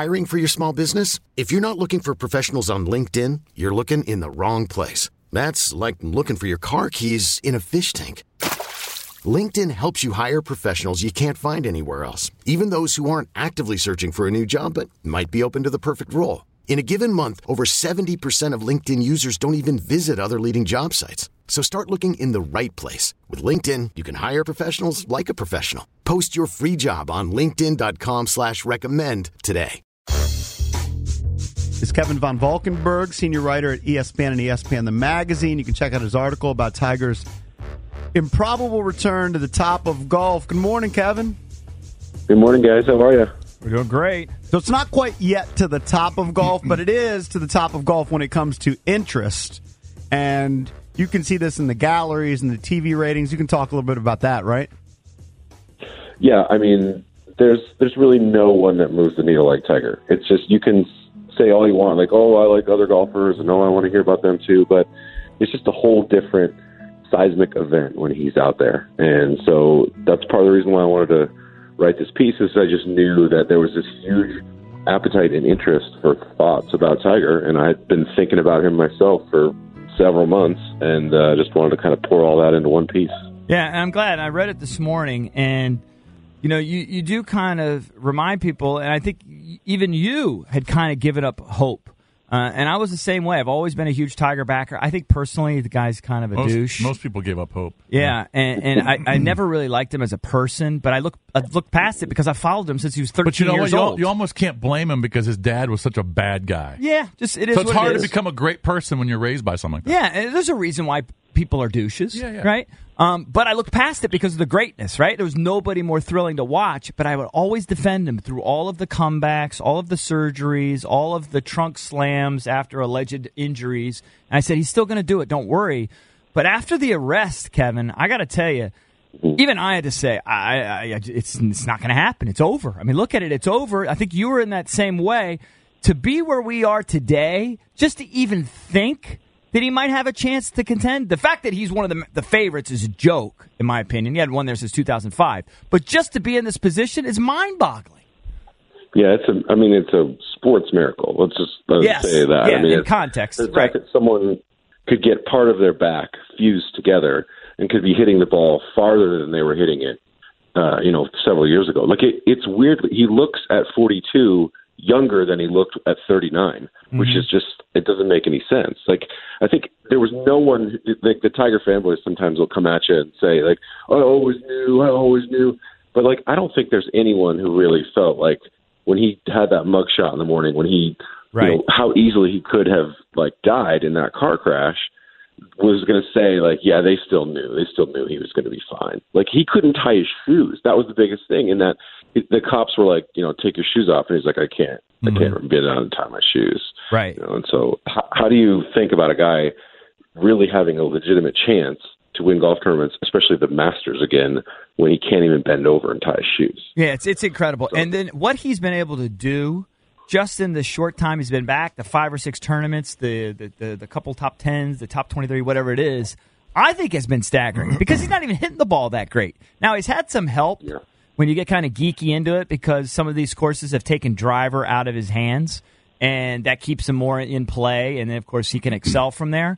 Hiring for your small business? If you're not looking for professionals on LinkedIn, you're looking in the wrong place. That's like looking for your car keys in a fish tank. LinkedIn helps you hire professionals you can't find anywhere else, even those who aren't actively searching for a new job but might be open to the perfect role. In a given month, over 70% of LinkedIn users don't even visit other leading job sites. So start looking in the right place. With LinkedIn, you can hire professionals like a professional. Post your free job on linkedin.com/recommend today. Is Kevin Von Valkenburg, senior writer at ESPN and ESPN The Magazine. You can check out his article about Tiger's improbable return to the top of golf. Good morning, Kevin. Good morning, guys. How are you? We're doing great. So it's not quite yet to the top of golf, but it is to the top of golf when it comes to interest. And you can see this in the galleries and the TV ratings. You can talk a little bit about that, right? Yeah, I mean, there's really no one that moves the needle like Tiger. It's just, you can say all you want, like, oh, I like other golfers, and oh, I want to hear about them too, but it's just a whole different seismic event when he's out there. And so that's part of the reason why I wanted to write this piece, is I just knew that there was this huge appetite and interest for thoughts about Tiger, and I'd been thinking about him myself for several months, and just wanted to kind of pour all that into one piece. Yeah, and I'm glad. I read it this morning, and you know, you do kind of remind people, and I think even you had kind of given up hope. And I was the same way. I've always been a huge Tiger backer. I think personally the guy's kind of a douche. Most people gave up hope. Yeah, and I never really liked him as a person, but I looked past it because I followed him since he was 13 but you know years what? old. You almost can't blame him because his dad was such a bad guy. Yeah, just it is. So it's what hard it to is. become a great person when you're raised by something like that. Yeah, and there's a reason why people are douches, right? But I looked past it because of the greatness, right? There was nobody more thrilling to watch, but I would always defend him through all of the comebacks, all of the surgeries, all of the trunk slams after alleged injuries. And I said, he's still going to do it, don't worry. But after the arrest, Kevin, I got to tell you, even I had to say, it's not going to happen. It's over. I mean, look at it. It's over. I think you were in that same way. To be where we are today, just to even think that he might have a chance to contend. The fact that he's one of the favorites is a joke, in my opinion. He hadn't won there since 2005. But just to be in this position is mind-boggling. Yeah, it's a sports miracle. Let's just say that. Yeah, I mean, in context. The fact that someone could get part of their back fused together and could be hitting the ball farther than they were hitting it, several years ago. Like, it's weird. He looks at 42 younger than he looked at 39, which is just, it doesn't make any sense. Like, I think there was no one, like the Tiger fanboys sometimes will come at you and say, like, I always knew. But, like, I don't think there's anyone who really felt like when he had that mugshot in the morning, when he, how easily he could have, like, died in that car crash, was going to say, like, yeah, they still knew he was going to be fine. Like, he couldn't tie his shoes. That was the biggest thing, in that the cops were like, take your shoes off, and he's like, I can't get out and tie my shoes. Right. And so how do you think about a guy really having a legitimate chance to win golf tournaments, especially the Masters again, when he can't even bend over and tie his shoes? Yeah, it's incredible. So, and then what he's been able to do just in the short time he's been back, the 5 or 6 tournaments, the couple top 10s, the top 23, whatever it is, I think has been staggering because he's not even hitting the ball that great. Now, he's had some help when you get kind of geeky into it because some of these courses have taken driver out of his hands, and that keeps him more in play, and then, of course, he can excel from there.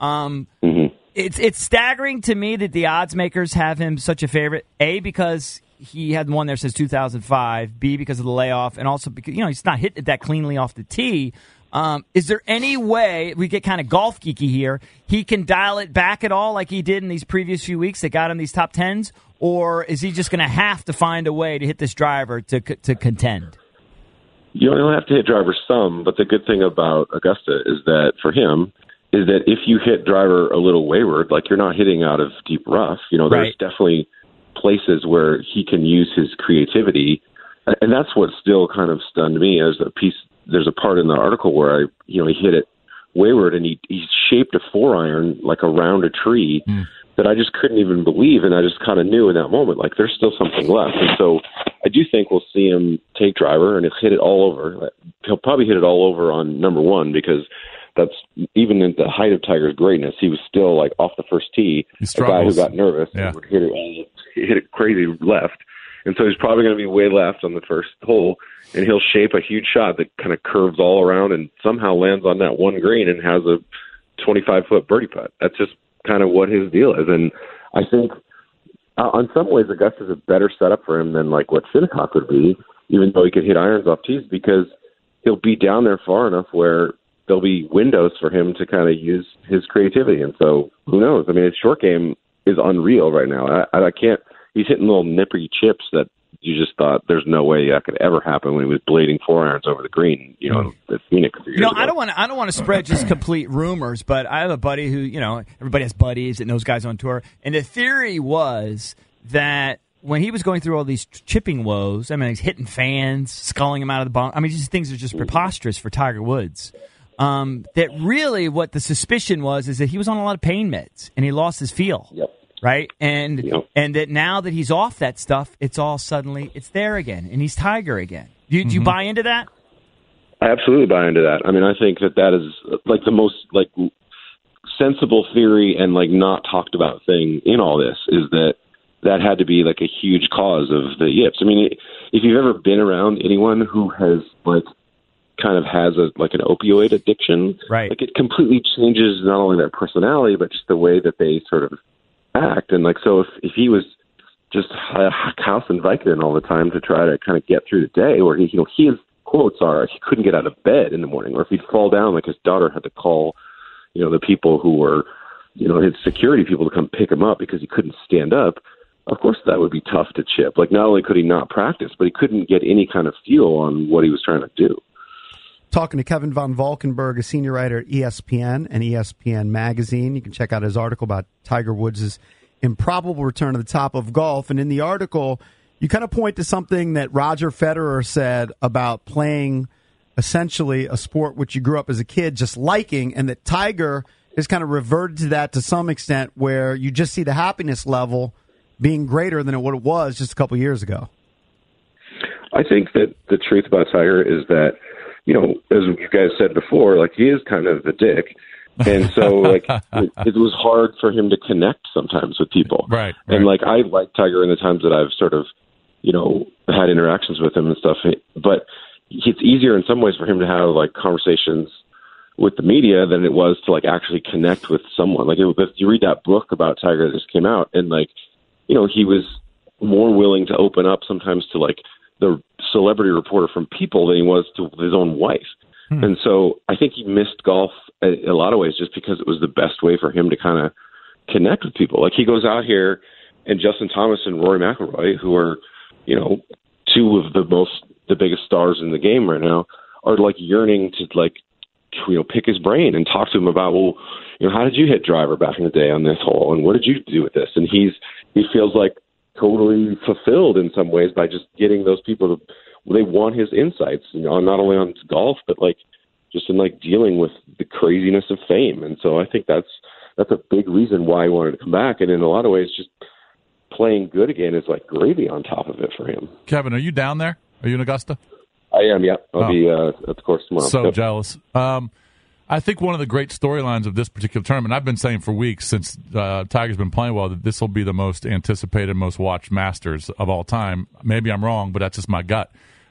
It's staggering to me that the odds makers have him such a favorite, A, because he hadn't won there since 2005, B, because of the layoff, and also because, he's not hitting it that cleanly off the tee. Is there any way, we get kind of golf geeky here, he can dial it back at all like he did in these previous few weeks that got him these top 10s? Or is he just going to have to find a way to hit this driver to contend? You only have to hit driver some, but the good thing about Augusta is that for him is that if you hit driver a little wayward, like you're not hitting out of deep rough, there's definitely places where he can use his creativity. And that's what still kind of stunned me as a piece. There's a part in the article where he hit it wayward and he shaped a 4-iron like around a tree that I just couldn't even believe. And I just kind of knew in that moment, like there's still something left. And so I do think we'll see him take driver and he'll hit it all over. He'll probably hit it all over on number 1 because that's even at the height of Tiger's greatness. He was still like off the first tee, a guy who got nervous and would hit it crazy left. And so he's probably going to be way left on the first hole, and he'll shape a huge shot that kind of curves all around and somehow lands on that one green and has a 25-foot birdie putt. That's just kind of what his deal is. And I think on some ways Augusta's a better setup for him than like what Shinnecock would be, even though he could hit irons off tees, because he'll be down there far enough where there'll be windows for him to kind of use his creativity. And so who knows? I mean, his short game is unreal right now. I can't – he's hitting little nippy chips that you just thought there's no way that could ever happen when he was blading 4 irons over the green, at Phoenix. I don't want to spread just complete rumors, but I have a buddy who, everybody has buddies that knows guys on tour, and the theory was that when he was going through all these chipping woes, I mean, he's hitting fans, sculling them out of the ball. I mean, these things are just preposterous for Tiger Woods. That really what the suspicion was is that he was on a lot of pain meds and he lost his feel. Yep. Right? And that now that he's off that stuff, it's all suddenly, it's there again, and he's Tiger again. Do you buy into that? I absolutely buy into that. I mean, I think that is like the most like sensible theory and like not talked about thing in all this is that had to be like a huge cause of the yips. I mean, if you've ever been around anyone who has like kind of has an opioid addiction, right? Like it completely changes not only their personality, but just the way that they sort of act. And like, so if he was just house and Vicodin all the time to try to kind of get through the day, or his quotes are he couldn't get out of bed in the morning, or if he'd fall down, like his daughter had to call, the people who were, his security people to come pick him up because he couldn't stand up. Of course, that would be tough to chip. Like, not only could he not practice, but he couldn't get any kind of feel on what he was trying to do. Talking to Kevin von Valkenburg, a senior writer at ESPN and ESPN Magazine. You can check out his article about Tiger Woods' improbable return to the top of golf. And in the article, you kind of point to something that Roger Federer said about playing essentially a sport which you grew up as a kid just liking, and that Tiger has kind of reverted to that to some extent, where you just see the happiness level being greater than what it was just a couple years ago. I think that the truth about Tiger is that, as you guys said before, like he is kind of a dick. And so like it was hard for him to connect sometimes with people. Right. And like I like Tiger in the times that I've sort of, had interactions with him and stuff. But it's easier in some ways for him to have like conversations with the media than it was to like actually connect with someone. Like if you read that book about Tiger that just came out, and like, he was more willing to open up sometimes to like the celebrity reporter from People than he was to his own wife. And so I think he missed golf in a lot of ways just because it was the best way for him to kind of connect with people. Like he goes out here, and Justin Thomas and Rory McIlroy, who are, two of the biggest stars in the game right now, are like yearning to like, pick his brain and talk to him about, well, how did you hit driver back in the day on this hole? And what did you do with this? And he feels like totally fulfilled in some ways by just getting those people to, they want his insights, not only on golf, but like just in like dealing with the craziness of fame. And so I think that's a big reason why he wanted to come back. And in a lot of ways, just playing good again is like gravy on top of it for him. Kevin, are you down there? Are you in Augusta? I am, yeah. I'll be at the course tomorrow. So jealous. I think one of the great storylines of this particular tournament, I've been saying for weeks since Tiger's been playing well, that this will be the most anticipated, most watched Masters of all time. Maybe I'm wrong, but that's just my gut.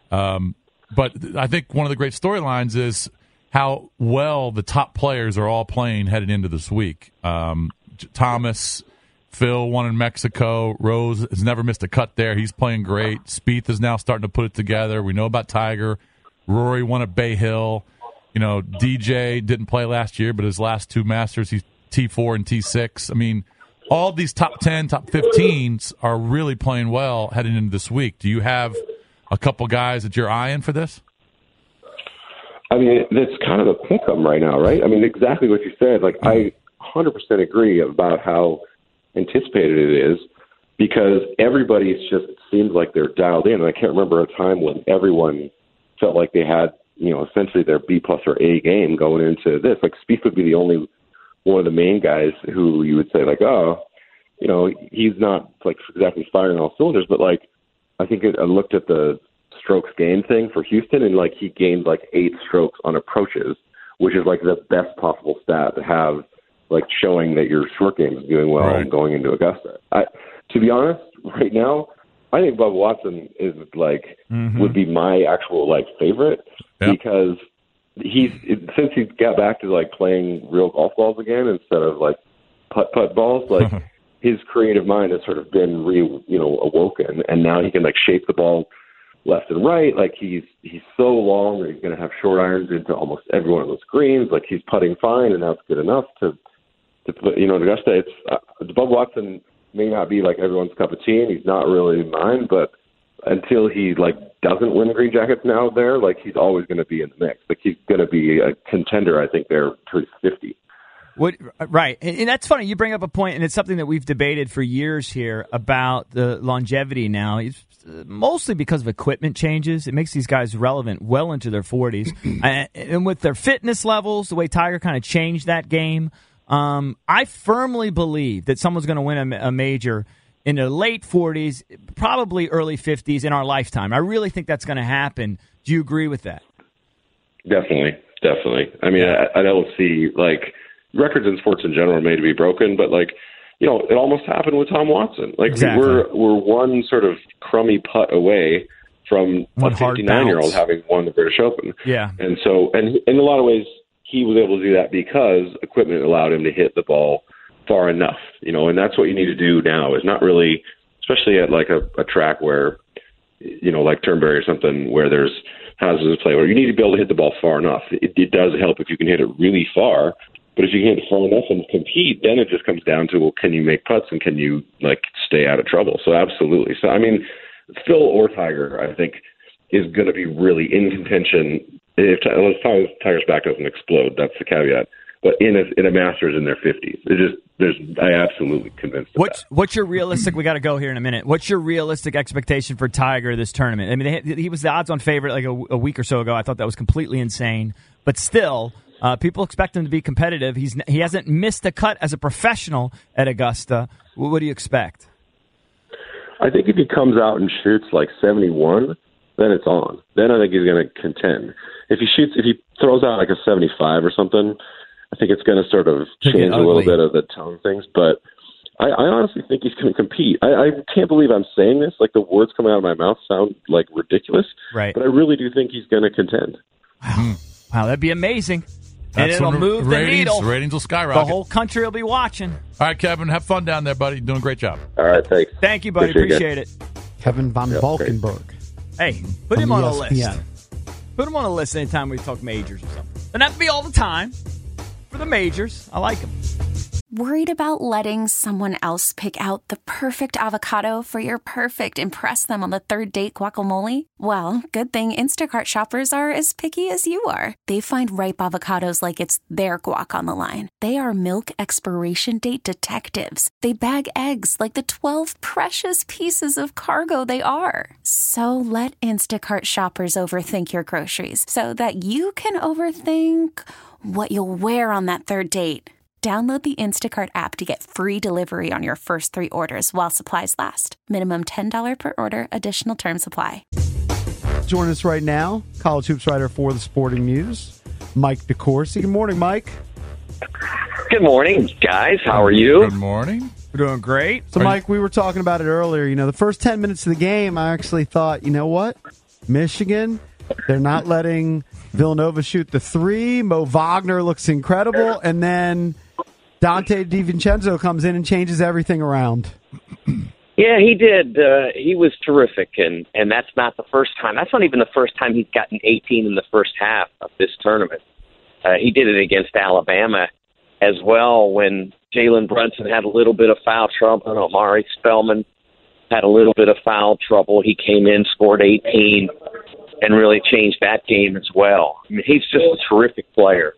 But I think one of the great storylines is how well the top players are all playing headed into this week. Thomas, Phil won in Mexico. Rose has never missed a cut there. He's playing great. Spieth is now starting to put it together. We know about Tiger. Rory won at Bay Hill. DJ didn't play last year, but his last two Masters, he's T4 and T6. I mean, all these top 10, top 15s are really playing well heading into this week. Do you have a couple guys that you're eyeing for this? I mean, that's kind of a pick-em right now, right? I mean, exactly what you said. Like, I 100% agree about how anticipated it is, because everybody's just seems like they're dialed in. And I can't remember a time when everyone felt like they had, essentially their B+ or A game going into this. Like, Spieth would be the only one of the main guys who you would say, like, he's not, like, exactly firing all cylinders, but, like, I think I looked at the strokes gained thing for Houston, and, like, he gained, like, 8 strokes on approaches, which is, like, the best possible stat to have, like, showing that your short game is doing well and going into Augusta. To be honest, right now, I think Bubba Watson is like would be my actual like favorite because since he got back to like playing real golf balls again instead of like putt balls, like his creative mind has sort of been awoken, and now he can like shape the ball left and right. Like he's so long that he's going to have short irons into almost every one of those greens. Like he's putting fine, and that's good enough to put, at Augusta. It's Bubba Watson may not be like everyone's cup of tea, and he's not really mine, but until he like doesn't win the Green Jackets now there, like he's always going to be in the mix. Like he's going to be a contender, I think, there to 50. Right. And that's funny. You bring up a point, and it's something that we've debated for years here about the longevity now. It's mostly because of equipment changes. It makes these guys relevant well into their 40s. And with their fitness levels, the way Tiger kind of changed that game, I firmly believe that someone's going to win a major in their late 40s, probably early 50s in our lifetime. I really think that's going to happen. Do you agree with that? Definitely. I mean, I don't see, like, records in sports in general are made to be broken, but, like, it almost happened with Tom Watson. Like, exactly. we're one sort of crummy putt away from a 59-year-old having won the British Open. Yeah. And so, and in a lot of ways, he was able to do that because equipment allowed him to hit the ball far enough, and that's what you need to do now. Is not really, especially at like a track where, like Turnberry or something, where there's houses of play, where you need to be able to hit the ball far enough. It does help if you can hit it really far, but if you can hit it far enough and compete, then it just comes down to, well, can you make putts and can you like stay out of trouble? So absolutely. So I mean, Phil or Tiger, I think, is going to be really in contention unless Tiger's back doesn't explode. That's the caveat. But in a Masters in their 50s, I absolutely convinced of that. What's your realistic? We got to go here in a minute. What's your realistic expectation for Tiger this tournament? I mean, he was the odds-on favorite like a week or so ago. I thought that was completely insane, but still, people expect him to be competitive. He hasn't missed a cut as a professional at Augusta. What do you expect? I think if he comes out and shoots like 71, then it's on. Then I think he's going to contend. If he throws out like a 75 or something, I think it's going to sort of change a little bit of the tone of things. But I honestly think he's going to compete. I can't believe I'm saying this. Like, the words coming out of my mouth sound like ridiculous. Right. But I really do think he's going to contend. Wow, that'd be amazing. And it'll move the needle. Ratings will skyrocket. The whole country will be watching. All right, Kevin, have fun down there, buddy. You're doing a great job. All right, thanks. Thank you, buddy. Appreciate it. Kevin Von Valkenburg. Hey, put him on a list. Yeah. Put him on a list anytime we talk majors or something. Doesn't have to be all the time. For the majors, I like him. Worried about letting someone else pick out the perfect avocado for your perfect impress them on the third date guacamole? Well, good thing Instacart shoppers are as picky as you are. They find ripe avocados like it's their guac on the line. They are milk expiration date detectives. They bag eggs like the 12 precious pieces of cargo they are. So let Instacart shoppers overthink your groceries so that you can overthink what you'll wear on that third date. Download the Instacart app to get free delivery on your first 3 orders while supplies last. Minimum $10 per order. Additional terms apply. Joining us right now, college hoops writer for the Sporting News, Mike DeCourcy. Good morning, Mike. Good morning, guys. How are you? Good morning. We're doing great. So, Mike, we were talking about it earlier. The first 10 minutes of the game, I actually thought, you know what? Michigan, they're not letting Villanova shoot the 3. Mo Wagner looks incredible. And then Dante DiVincenzo comes in and changes everything around. Yeah, he did. He was terrific, and that's not the first time. That's not even the first time he's gotten 18 in the first half of this tournament. He did it against Alabama as well when Jalen Brunson had a little bit of foul trouble and Omari Spellman had a little bit of foul trouble. He came in, scored 18, and really changed that game as well. I mean, he's just a terrific player.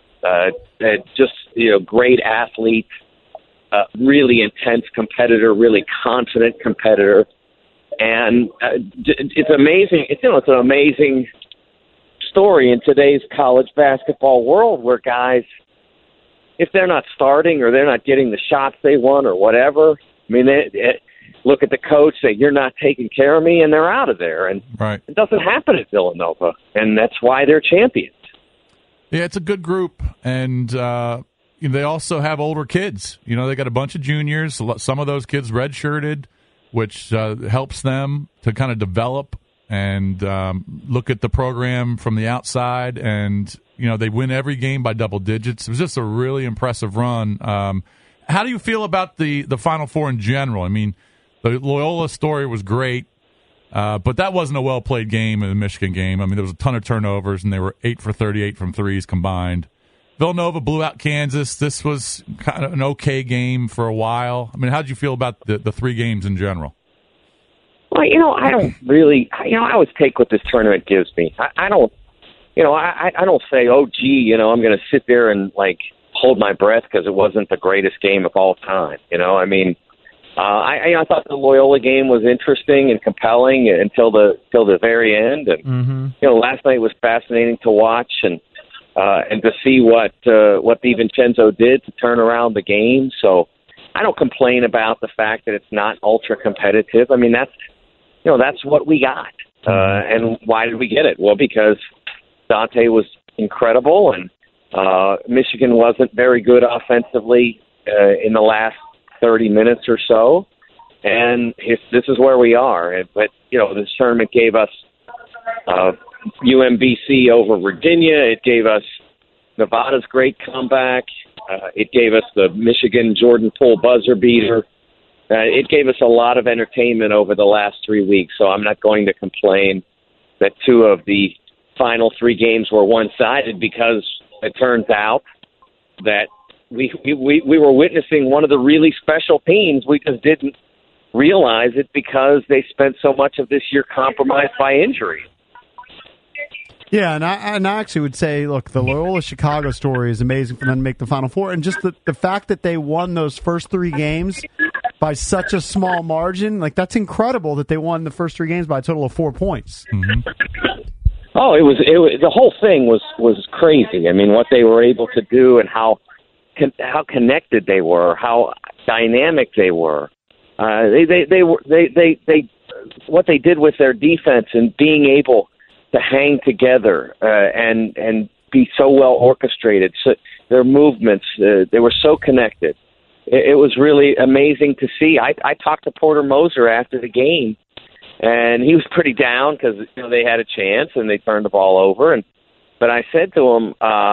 Great athlete, really intense competitor, really confident competitor. And it's amazing. It's an amazing story in today's college basketball world where guys, if they're not starting or they're not getting the shots they want or whatever, I mean, they look at the coach, say, you're not taking care of me, and they're out of there. And right. It doesn't happen at Villanova, and that's why they're champions. Yeah, it's a good group, and they also have older kids. They got a bunch of juniors. Some of those kids redshirted. which helps them to kind of develop and look at the program from the outside. And, they win every game by double digits. It was just a really impressive run. How do you feel about the Final Four in general? I mean, the Loyola story was great, but that wasn't a well-played game in the Michigan game. I mean, there was a ton of turnovers, and they were 8 for 38 from threes combined. Villanova blew out Kansas. This was kind of an okay game for a while. I mean, how did you feel about the 3 games in general? Well, I don't really, I always take what this tournament gives me. I don't say, oh, gee, I'm going to sit there and, hold my breath because it wasn't the greatest game of all time. I mean, I thought the Loyola game was interesting and compelling until the very end. And, last night was fascinating to watch and to see what DiVincenzo did to turn around the game. So I don't complain about the fact that it's not ultra competitive. I mean, that's what we got. And why did we get it? Well, because Dante was incredible, and Michigan wasn't very good offensively in the last 30 minutes or so. And this is where we are. But, this tournament gave us UMBC over Virginia. It gave us Nevada's great comeback. It gave us the Michigan Jordan Poole buzzer beater. It gave us a lot of entertainment over the last 3 weeks, so I'm not going to complain that 2 of the final 3 games were one-sided, because it turns out that we were witnessing one of the really special teams. We just didn't realize it because they spent so much of this year compromised by injury. Yeah, and I actually would say, look, the Loyola Chicago story is amazing for them to make the Final Four, and just the fact that they won those first 3 games by such a small margin, that's incredible that they won the first 3 games by a total of 4 points. Mm-hmm. Oh, it was the whole thing was crazy. I mean, what they were able to do and how connected they were, how dynamic they were. They what they did with their defense and being able to hang together and be so well orchestrated. So their movements, they were so connected. It was really amazing to see. I talked to Porter Moser after the game, and he was pretty down because they had a chance and they turned the ball over. But I said to him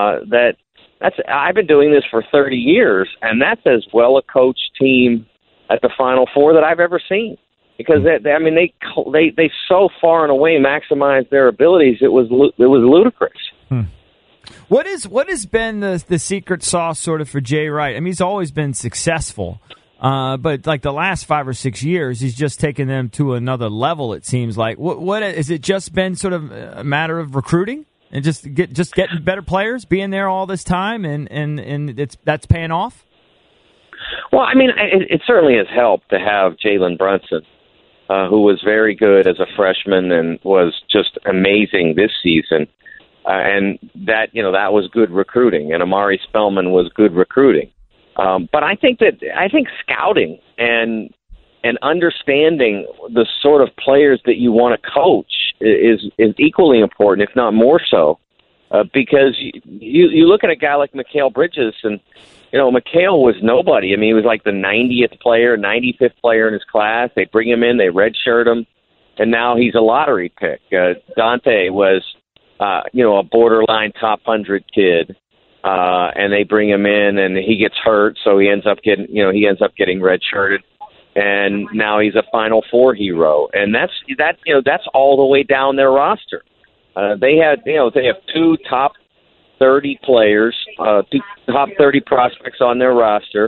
I've been doing this for 30 years, and that's as well a coached team at the Final Four that I've ever seen. Because they so far and away maximized their abilities. It was ludicrous. What has been the secret sauce sort of for Jay Wright? I mean, he's always been successful, but the last 5 or 6 years, he's just taken them to another level. It seems like. What has it just been sort of a matter of recruiting and just getting better players, being there all this time, and that's paying off? Well, I mean, it certainly has helped to have Jalen Brunson, who was very good as a freshman and was just amazing this season. And that was good recruiting, and Amari Spellman was good recruiting. But I think scouting and understanding the sort of players that you want to coach is equally important, if not more so, because you look at a guy like Mikal Bridges, and Mikal was nobody. I mean, he was like the 90th player, 95th player in his class. They bring him in, they redshirt him, and now he's a lottery pick. Dante was a borderline top 100 kid, and they bring him in, and he gets hurt, so he ends up getting redshirted, and now he's a Final Four hero, and that's all the way down their roster. They have 2 top 30 players, 2 top 30 prospects on their roster,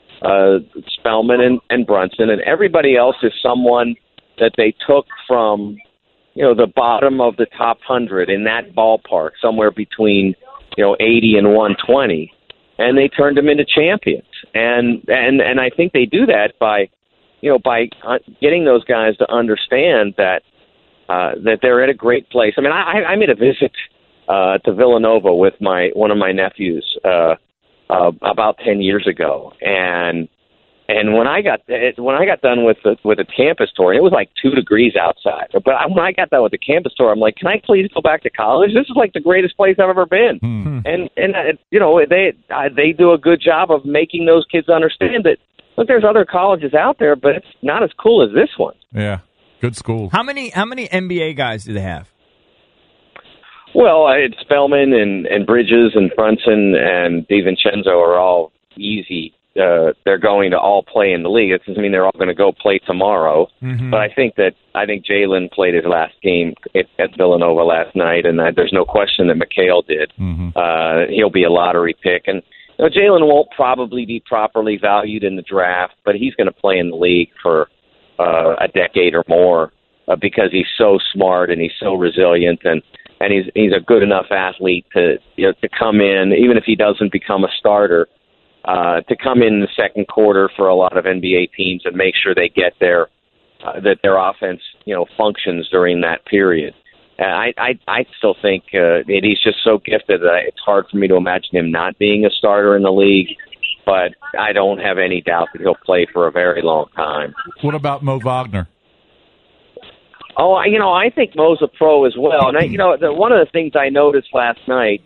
Spellman and Brunson, and everybody else is someone that they took from the bottom of the top 100 in that ballpark, somewhere between 80 and 120, and they turned them into champions. And I think they do that by getting those guys to understand that they're at a great place. I mean, I made a visit to Villanova with one of my nephews about 10 years ago, and when I got done with the campus tour, and it was like 2 degrees outside. But when I got done with the campus tour, I'm like, can I please go back to college? This is like the greatest place I've ever been. Mm-hmm. And they do a good job of making those kids understand that look, there's other colleges out there, but it's not as cool as this one. Yeah, good school. How many NBA guys do they have? Well, it's Spellman and Bridges and Brunson and DiVincenzo are all easy. They're going to all play in the league. It doesn't mean they're all going to go play tomorrow. Mm-hmm. But I think Jalen played his last game at Villanova last night, and there's no question that Mikhail did. Mm-hmm. He'll be a lottery pick, and Jalen won't probably be properly valued in the draft, but he's going to play in the league for a decade or more because he's so smart and he's so resilient, and he's a good enough athlete to come in, even if he doesn't become a starter. To come in the second quarter for a lot of NBA teams and make sure they get that their offense, functions during that period. I still think he's just so gifted that it's hard for me to imagine him not being a starter in the league. But I don't have any doubt that he'll play for a very long time. What about Mo Wagner? Oh, I think Mo's a pro as well. And one of the things I noticed last night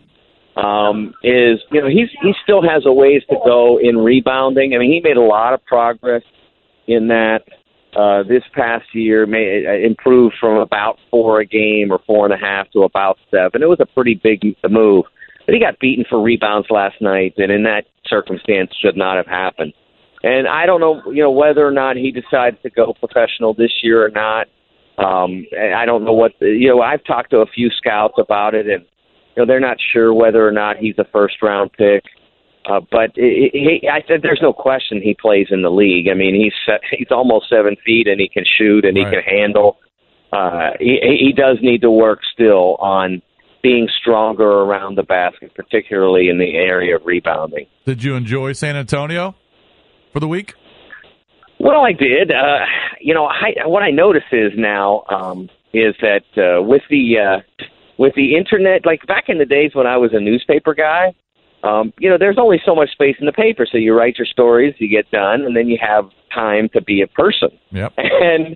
is he still has a ways to go in rebounding. I mean, he made a lot of progress in that this past year. Improved from about 4 a game or 4.5 to about 7. It was a pretty big move, but he got beaten for rebounds last night, and in that circumstance, should not have happened. And I don't know, whether or not he decides to go professional this year or not. I don't know what I've talked to a few scouts about it, and they're not sure whether or not he's a first-round pick. But I said there's no question he plays in the league. I mean, he's almost 7 feet, and he can shoot, and he can handle. He does need to work still on being stronger around the basket, particularly in the area of rebounding. Did you enjoy San Antonio for the week? Well, I did. What I notice is now is that with the internet, like back in the days when I was a newspaper guy, there's only so much space in the paper. So you write your stories, you get done, and then you have time to be a person. Yep. And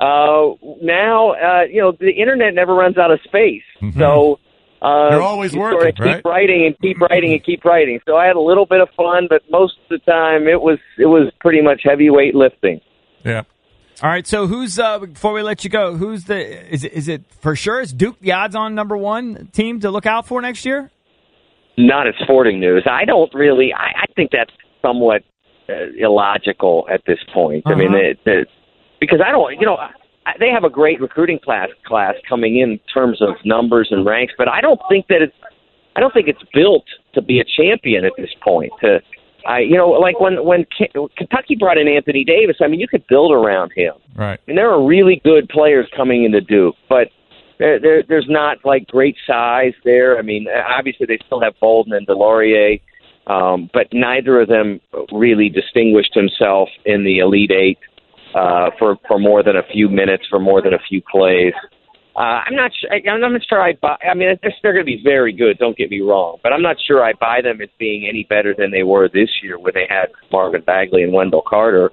now, the internet never runs out of space. Mm-hmm. So you're always working, sort of right? keep writing and keep writing and keep writing. So I had a little bit of fun, but most of the time it was pretty much heavyweight lifting. Yeah. All right, so who's before we let you go? Who's is it for sure? Is Duke the odds-on number 1 team to look out for next year? Not at Sporting News. I don't really. I think that's somewhat illogical at this point. Uh-huh. I mean, because I don't. They have a great recruiting class coming in terms of numbers and ranks, but I don't think it's built to be a champion at this point. Like when Kentucky brought in Anthony Davis, I mean, you could build around him. Right. And there are really good players coming into Duke, but there's not like great size there. I mean, obviously they still have Bolden and DeLaurier, but neither of them really distinguished himself in the Elite Eight for more than a few minutes, for more than a few plays. I'm not sure I buy. I mean, they're going to be very good. Don't get me wrong, but I'm not sure I buy them as being any better than they were this year when they had Marvin Bagley and Wendell Carter.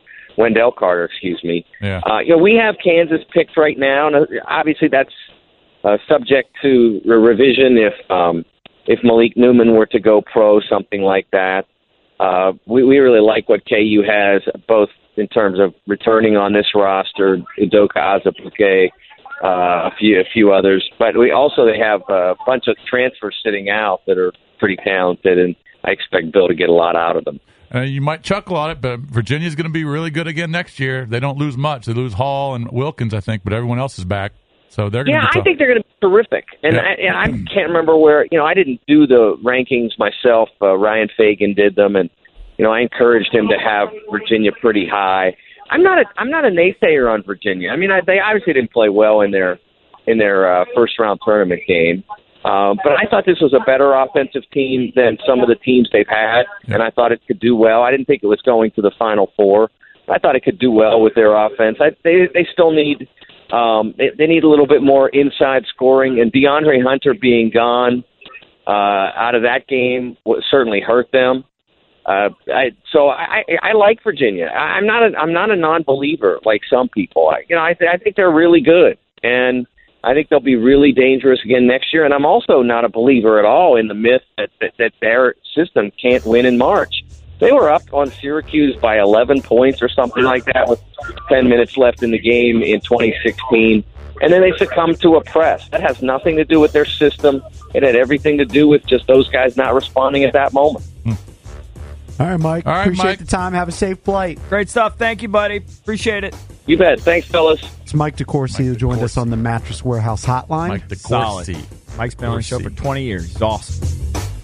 Excuse me. Yeah. We have Kansas picked right now, and obviously that's subject to revision if Malik Newman were to go pro, something like that. We really like what KU has, both in terms of returning on this roster, Udoka Azubuike, a few others, but they have a bunch of transfers sitting out that are pretty talented, and I expect Bill to get a lot out of them. You might chuckle on it, but Virginia's going to be really good again next year. They don't lose much. They lose Hall and Wilkins, I think, but everyone else is back. So they're going to be tough. I think they're going to be terrific. And I can't remember where, I didn't do the rankings myself. Ryan Fagan did them, and, I encouraged him to have Virginia pretty high. I'm not a naysayer on Virginia. I mean, they obviously didn't play well in their first-round tournament game. But I thought this was a better offensive team than some of the teams they've had, and I thought it could do well. I didn't think it was going to the Final Four. I thought it could do well with their offense. They still need they need a little bit more inside scoring, and DeAndre Hunter being gone out of that game certainly hurt them. I like Virginia. I'm not a non-believer like some people. I think they're really good, and I think they'll be really dangerous again next year. And I'm also not a believer at all in the myth that their system can't win in March. They were up on Syracuse by 11 points or something like that with 10 minutes left in the game in 2016. And then they succumbed to a press. That has nothing to do with their system. It had everything to do with just those guys not responding at that moment. All right, Mike. All right, Appreciate Mike. the time. Have a safe flight. Great stuff. Thank you, buddy. Appreciate it. You bet. Thanks, fellas. It's Mike DeCourcy who joined us on the Mattress Warehouse Hotline. Mike Solid. DeCourcy. Mike's been on the show for 20 years. He's awesome.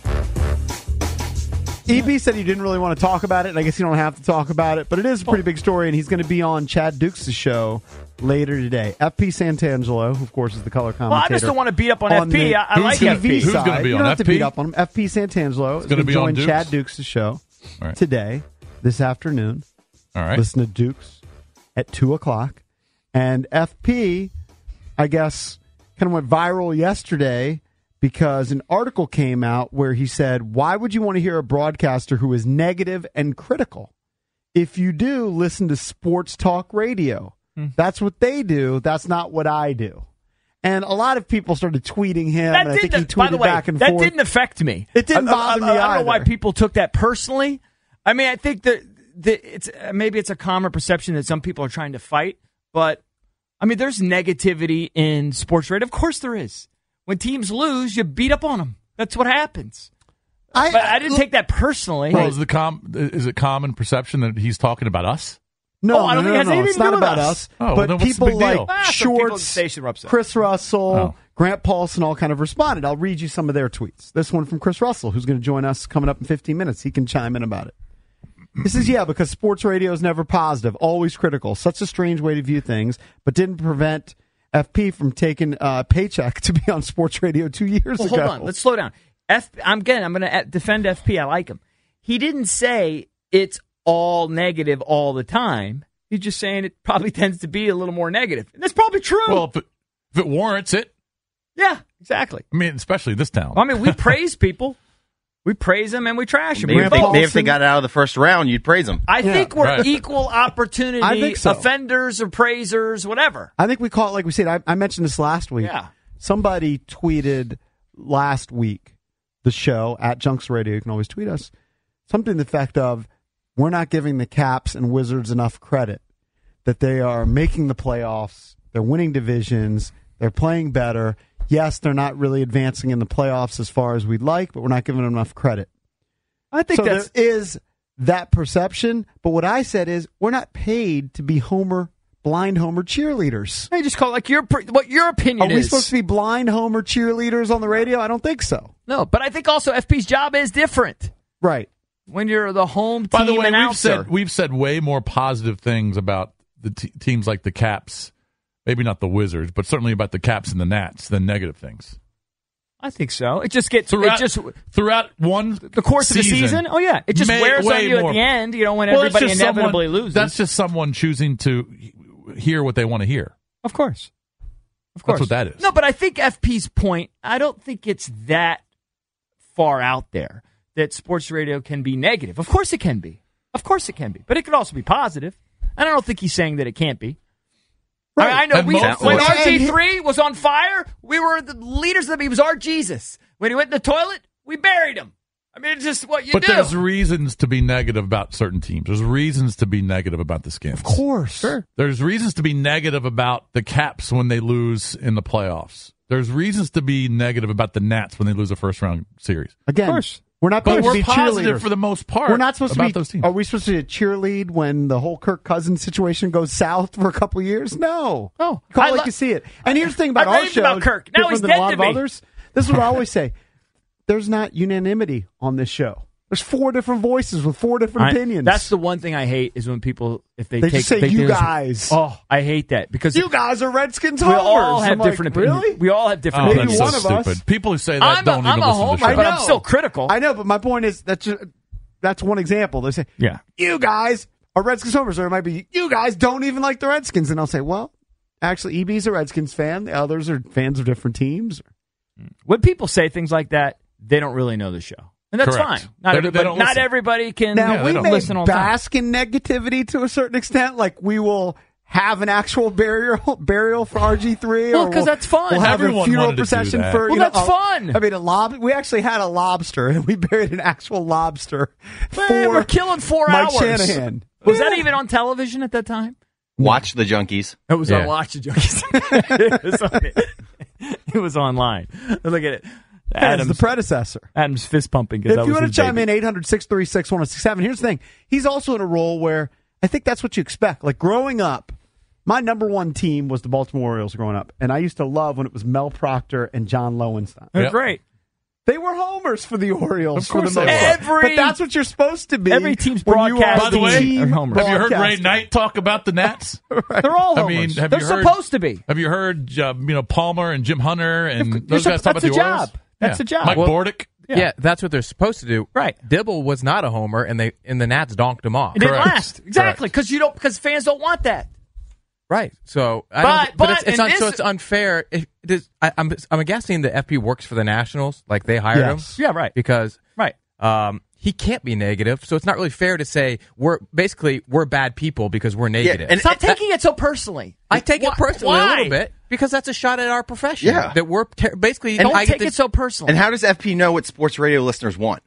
EB said he didn't really want to talk about it, and I guess you don't have to talk about it, but it is a pretty big story, and he's going to be on Chad Dukes' show later today. FP Santangelo, who, of course, is the color commentator. Well, I just don't want to beat up on FP. I like TV FP. Who's side. gonna be you on don't have to FP? beat up on him. FP Santangelo is going to be on join Dukes? Chad Dukes' show Right. today, this afternoon. All right. Listen to Dukes at 2 o'clock. And FP, I guess, kind of went viral yesterday because an article came out where he said, why would you want to hear a broadcaster who is negative and critical? If you do, listen to sports talk radio. That's what they do. That's not what I do. And a lot of people started tweeting him, and I think he tweeted by the way, back and that forth. didn't affect me. It didn't bother me I don't know why either. people took that personally. I mean, I think that it's maybe it's a common perception that some people are trying to fight, but I mean, there's negativity in sports radio. Of course there is. When teams lose, you beat up on them. That's what happens. But I didn't take that personally. Well, is it common perception that he's talking about us? No, I don't think it has anything it's to do not with about us. us. Oh, well, but then what's the people big like deal? Some people at the Shorts, station were upset. Chris Russell, Oh. Grant Paulson all kind of responded. I'll read you some of their tweets. This one from Chris Russell, who's going to join us coming up in 15 minutes. He can chime in about it. This is, because sports radio is never positive, always critical. Such a strange way to view things, but didn't prevent FP from taking a paycheck to be on sports radio 2 years ago. Hold on. Let's slow down. I'm going to defend FP. I like him. He didn't say it's all negative all the time. He's just saying it probably tends to be a little more negative. And that's probably true. Well, if it warrants it. Yeah, exactly. I mean, especially this town. I mean, we praise people. We praise them and we trash them. Maybe if they got out of the first round, you'd praise them. I think we're right. equal opportunity I think so. offenders or praisers, whatever. I think we call it, like we said, I mentioned this last week. Yeah. Somebody tweeted last week the show at Junks Radio. You can always tweet us. Something to the effect of, we're not giving the Caps and Wizards enough credit that they are making the playoffs. They're winning divisions. They're playing better. Yes, they're not really advancing in the playoffs as far as we'd like, but we're not giving them enough credit. I think So that's there is that perception. But what I said is, we're not paid to be blind Homer cheerleaders. I just call it like what your opinion Are we is. supposed to be blind Homer cheerleaders on the radio? I don't think so. No, but I think also FP's job is different. Right. When you're the home team By the way, announcer. we've said way more positive things about the teams like the Caps, maybe not the Wizards, but certainly about the Caps and the Nats than negative things. I think so. It just gets Throughout the course of the season. Oh yeah, it just wears on you at the end. When everybody inevitably loses. That's just someone choosing to hear what they want to hear. Of course. That's what that is. No, but I think FP's point, I don't think it's that far out there that sports radio can be negative. Of course it can be. But it could also be positive. And I don't think he's saying that it can't be. Right. I know And when most- RG3 was on fire, we were the leaders of him. He was our Jesus. When he went in the toilet, we buried him. I mean, it's just what you do. But there's reasons to be negative about certain teams. There's reasons to be negative about the Skins. Of course. Sure. There's reasons to be negative about the Caps when they lose in the playoffs. There's reasons to be negative about the Nats when they lose a first-round series. Again, Of course. we're not But supposed to we're be positive cheerleaders. for the most part. We're not supposed to about be. those teams. Are we supposed to cheerlead when the whole Kirk Cousins situation goes south for a couple of years? No. Oh, Call I it like lo- you see it. And here's the thing about I our raved show. about Kirk. Now different he's than dead a lot to of me. others. This is what I always say. There's not unanimity on this show. There's 4 different voices with 4 different opinions. That's the one thing I hate is when people, if they just say, "You guys." Oh, I hate that because you guys are Redskins we homers. all have I'm like, different opinions. Really? We all have different Oh, Maybe that's opinions. so one of us. stupid. People who say that I'm don't a even listen homer, to the show. but I'm know. still critical. I know, but my point is that's one example. They say, Yeah. you guys are Redskins homers, or it might be, you guys don't even like the Redskins. And I'll say, well, actually, EB's a Redskins fan. The others are fans of different teams. When people say things like that, they don't really know the show. And that's Correct. fine. Not They everybody, don't not listen. everybody can Now, we don't may listen all the time. bask in negativity to a certain extent. Like, we will have an actual burial for RG3? Well, because that's fun. We'll have Everyone a funeral wanted to do procession that. for. Well, that's fun. I mean, we actually had a lobster, and we buried an actual lobster Man, for we're killing 4 Mike hours. Shanahan. Was that even on television at that time? Watch the Junkies. It was Yeah. on Watch the Junkies. It was online. Look at it. As the predecessor. Adam's fist pumping. If you want to chime in, 800-636-1067. Here's the thing. He's also in a role where I think that's what you expect. Like growing up, my number one team was the Baltimore Orioles growing up. And I used to love when it was Mel Proctor and John Lowenstein. They're Yep. great. They were homers for the Orioles. Of course for the they most were. part. But that's what you're supposed to be. Every team's when you are broadcast By the way, team homers. Have you heard Ray broadcaster. Knight talk about the Nats? They're all I homers. mean, have They're you heard- supposed to be. Have you heard Palmer and Jim Hunter and You're those guys talk about that's the a Orioles? job. That's Yeah. a job. Mike Well, Bordick. Yeah, that's what they're supposed to do. Right. Dibble was not a homer, and the Nats donked him off. It didn't Correct. last. Exactly. Because fans don't want that. Right. So, But it's in so it's unfair. I'm guessing the FP works for the Nationals, like they hired him. Yes. Yeah, right. Because Right. he can't be negative, so it's not really fair to say we're bad people because we're negative. and- Stop taking it so personally. I take it personally Why? a little bit because that's a shot at our profession. Yeah. that we're basically. Don't I get take to- it so personally. And how does FP know what sports radio listeners want?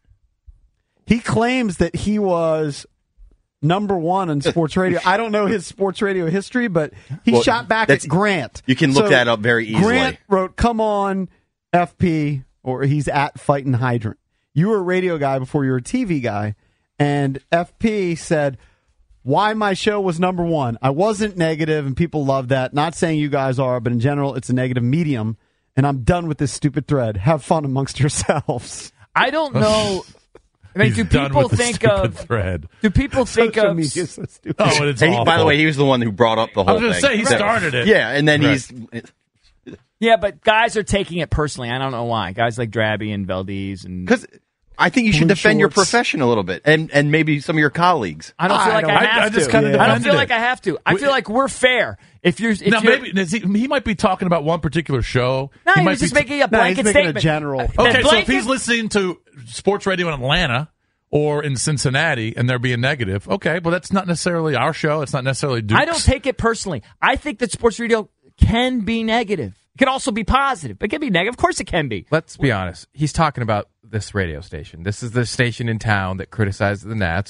He claims that he was number one in sports radio. I don't know his sports radio history, but he Well, shot back at Grant. You can look that up very easily. Grant wrote, "Come on, FP," or he's at Fightin' Hydrant. You were a radio guy before you were a TV guy, and FP said, "Why my show was number one. I wasn't negative, and people love that. Not saying you guys are, but in general, it's a negative medium, and I'm done with this stupid thread. Have fun amongst yourselves." I don't know. I mean, He's do done people with the think stupid of? thread. Do people think Social of? media is so stupid. Oh, and it's And awful. by the way, he was the one who brought up the whole I was going to thing. say he So- started it. Yeah, and then Right. he's Yeah, but guys are taking it personally. I don't know why. Guys like Drabby and Valdez and because I think you should Blue defend your shorts. profession a little bit, and maybe some of your colleagues. I don't feel like I have I just to. kinda I don't defended feel it. like I have to. I feel like we're fair. If you're, Now, maybe he might be talking about one particular show. no, he he might was just be making a No, he's blanket making a statement. general. Okay, so if blanket- he's listening to sports radio in Atlanta or in Cincinnati and they're being negative, okay, well, that's not necessarily our show. It's not necessarily Duke's. I don't take it personally. I think that sports radio can be negative. It can also be positive. It can be negative. Of course, it can be. Let's be honest. He's talking about this radio station. This is the station in town that criticizes the Nats.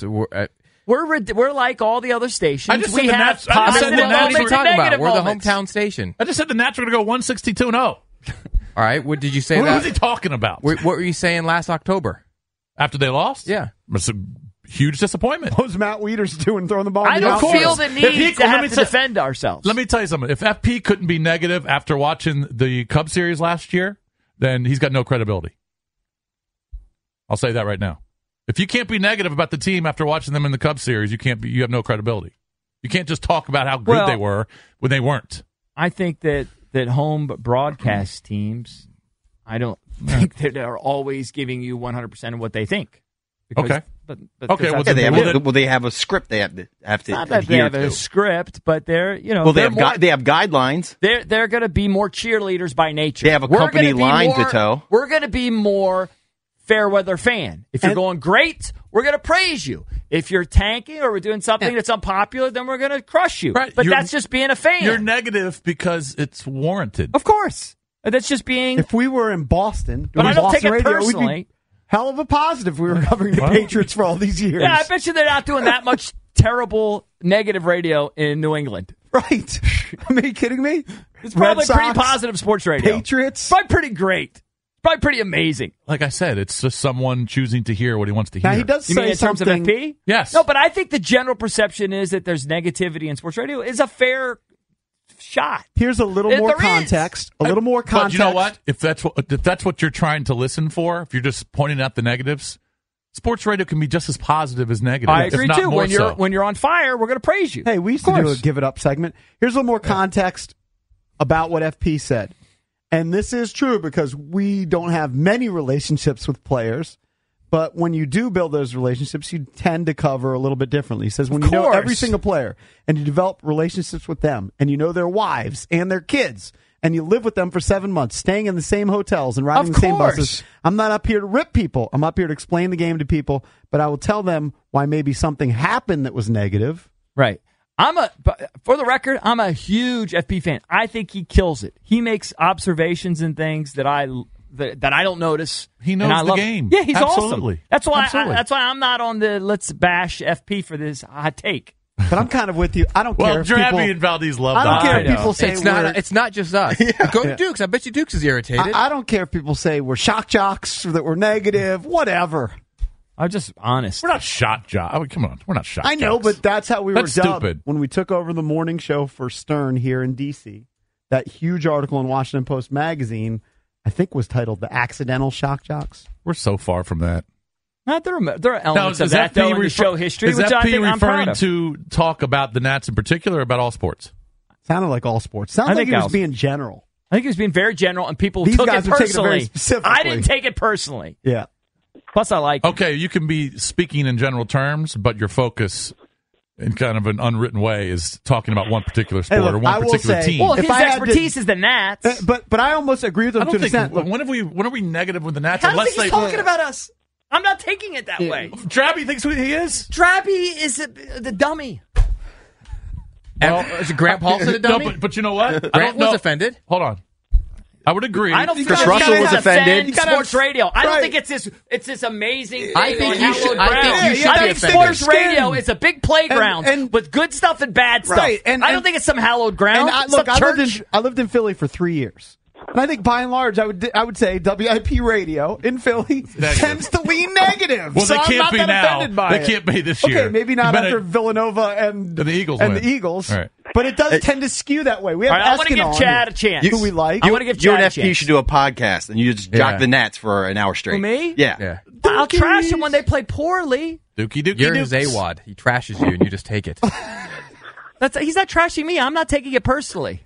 We're like all the other stations. I just said we the have Nats- I just said positive the Nats What are moments you and talking about? negative We're the moments. hometown station. I just said the Nats are going to go 162-0. All right. What did you say? What that? was he talking about? What were you saying last October? After they lost? Yeah. It's a huge disappointment. What was Matt Wieters doing throwing the ball? I in the don't outfield? feel the If he- need to let have me to say- defend ourselves. Let me tell you something. If FP couldn't be negative after watching the Cubs series last year, then he's got no credibility. I'll say that right now. If you can't be negative about the team after watching them in the Cubs series, you have no credibility. You can't just talk about how good they were when they weren't. I think that home broadcast teams, I don't think that they're always giving you 100% of what they think. Because, Okay. But Okay, well, that's Yeah, then- they have a script they have to not that they adhere have a to. script, but they're Well, they have they have guidelines. they're going to be more cheerleaders by nature. They have a We're company gonna be line to more- toe. We're going to be more fair weather fan. If you're And- going great, we're going to praise you. If you're tanking or we're doing something that's unpopular, then we're going to crush you. Right. But You're- that's just being a fan. You're negative because it's warranted. Of course. That's just being. If we were in Boston, But doing I don't Boston take it radio, we'd be personally. hell of a positive if we were covering the Well. Patriots for all these years. Yeah, I bet you they're not doing that much terrible negative radio in New England. Right. I mean, are you kidding me? It's probably Red pretty Sox, positive sports radio. Patriots. It's probably pretty great. It's probably pretty amazing. Like I said, it's just someone choosing to hear what he wants to hear. Now, he does You say mean in terms of something. FP? Yes. No, but I think the general perception is that there's negativity in sports radio is a fair shot. Here's a little There more is. context. A little more context. But you know what? If that's what you're trying to listen for, if you're just pointing out the negatives, sports radio can be just as positive as negative. I if agree not too. more When you're on fire, we're going to praise you. Hey, we used Of to do a course. Give It Up segment. Here's a little more context about what FP said. And this is true because we don't have many relationships with players. But when you do build those relationships, you tend to cover a little bit differently. He says when you know course. every single player and you develop relationships with them and you know their wives and their kids and you live with them for 7 months, staying in the same hotels and riding Of the same course. buses. I'm not up here to rip people. I'm up here to explain the game to people, but I will tell them why maybe something happened that was negative. Right. For the record, I'm a huge FP fan. I think he kills it. He makes observations and things that I don't notice. He knows the game. Yeah, he's Absolutely. awesome. That's why. Absolutely. That's why I'm not on the let's bash FP for this hot take. But I'm kind of with you. I don't care. If Drabby people, and Valdez love I don't that. care if people say It's not just us. Go to Dukes. I bet you Dukes is irritated. I don't care if people say we're shock jocks or that we're negative. Whatever. I'm just honest. We're not shot jock. I mean, come on, we're not shot. I know, jocks. but that's how we That's were dubbed stupid. when we took over the morning show for Stern here in D.C. That huge article in Washington Post magazine, I think, was titled "The Accidental Shock Jocks." We're so far from that. There are elements of is that, though, in the refer- show history, is which I FP think I'm proud referring of. to talk about the Nats in particular or about all sports? Sounded like all sports. Sounds I like think he was Al's- being general. I think he was being very general, and people These took guys it are taking it very personally. specifically. I didn't take it personally. Yeah. Plus, I like it. Okay, you can be speaking in general terms, but your focus in kind of an unwritten way is talking about one particular sport look, or I one will particular say- team. Well, If his I had to- expertise is the Nats. But I almost agree with him I to don't an think. extent. Look, When are we negative with the Nats? How do you Unless think he's talking about us? I'm not taking it that way. Drabby thinks he is. Drabby is the dummy. Is Grant Paulson a dummy? No, but you know what? I Grant don't know. was offended. Hold on. I would agree. I don't think Chris you Russell gotta was defend offended. Sports radio. I don't Right. think it's this amazing thing. I think on you should- hallowed I think ground. you should I be think offended. sports radio is a big playground And- with good stuff and bad stuff. Right, and- I don't think it's some hallowed ground. And Some look, church. I lived in Philly for 3 years. And I think by and large, I would say WIP radio in Philly Negative. tends to lean negative. Well, so they I'm can't not be that now. offended by They it. can't be this year. Okay, maybe not It's been after a- Villanova and the Eagles and win. the Eagles. All right. But it does tend to skew that way. We have All right, I want to Eskin give on, Chad a chance. who we like. I want to give You Chad and a FP chance. should do a podcast, and you just jock Yeah. the Nats for an hour straight. Who, me? Yeah. I'll trash them when they play poorly. Dookie. You're his AWOD. He trashes you, and you just take it. He's not trashing me. I'm not taking it personally.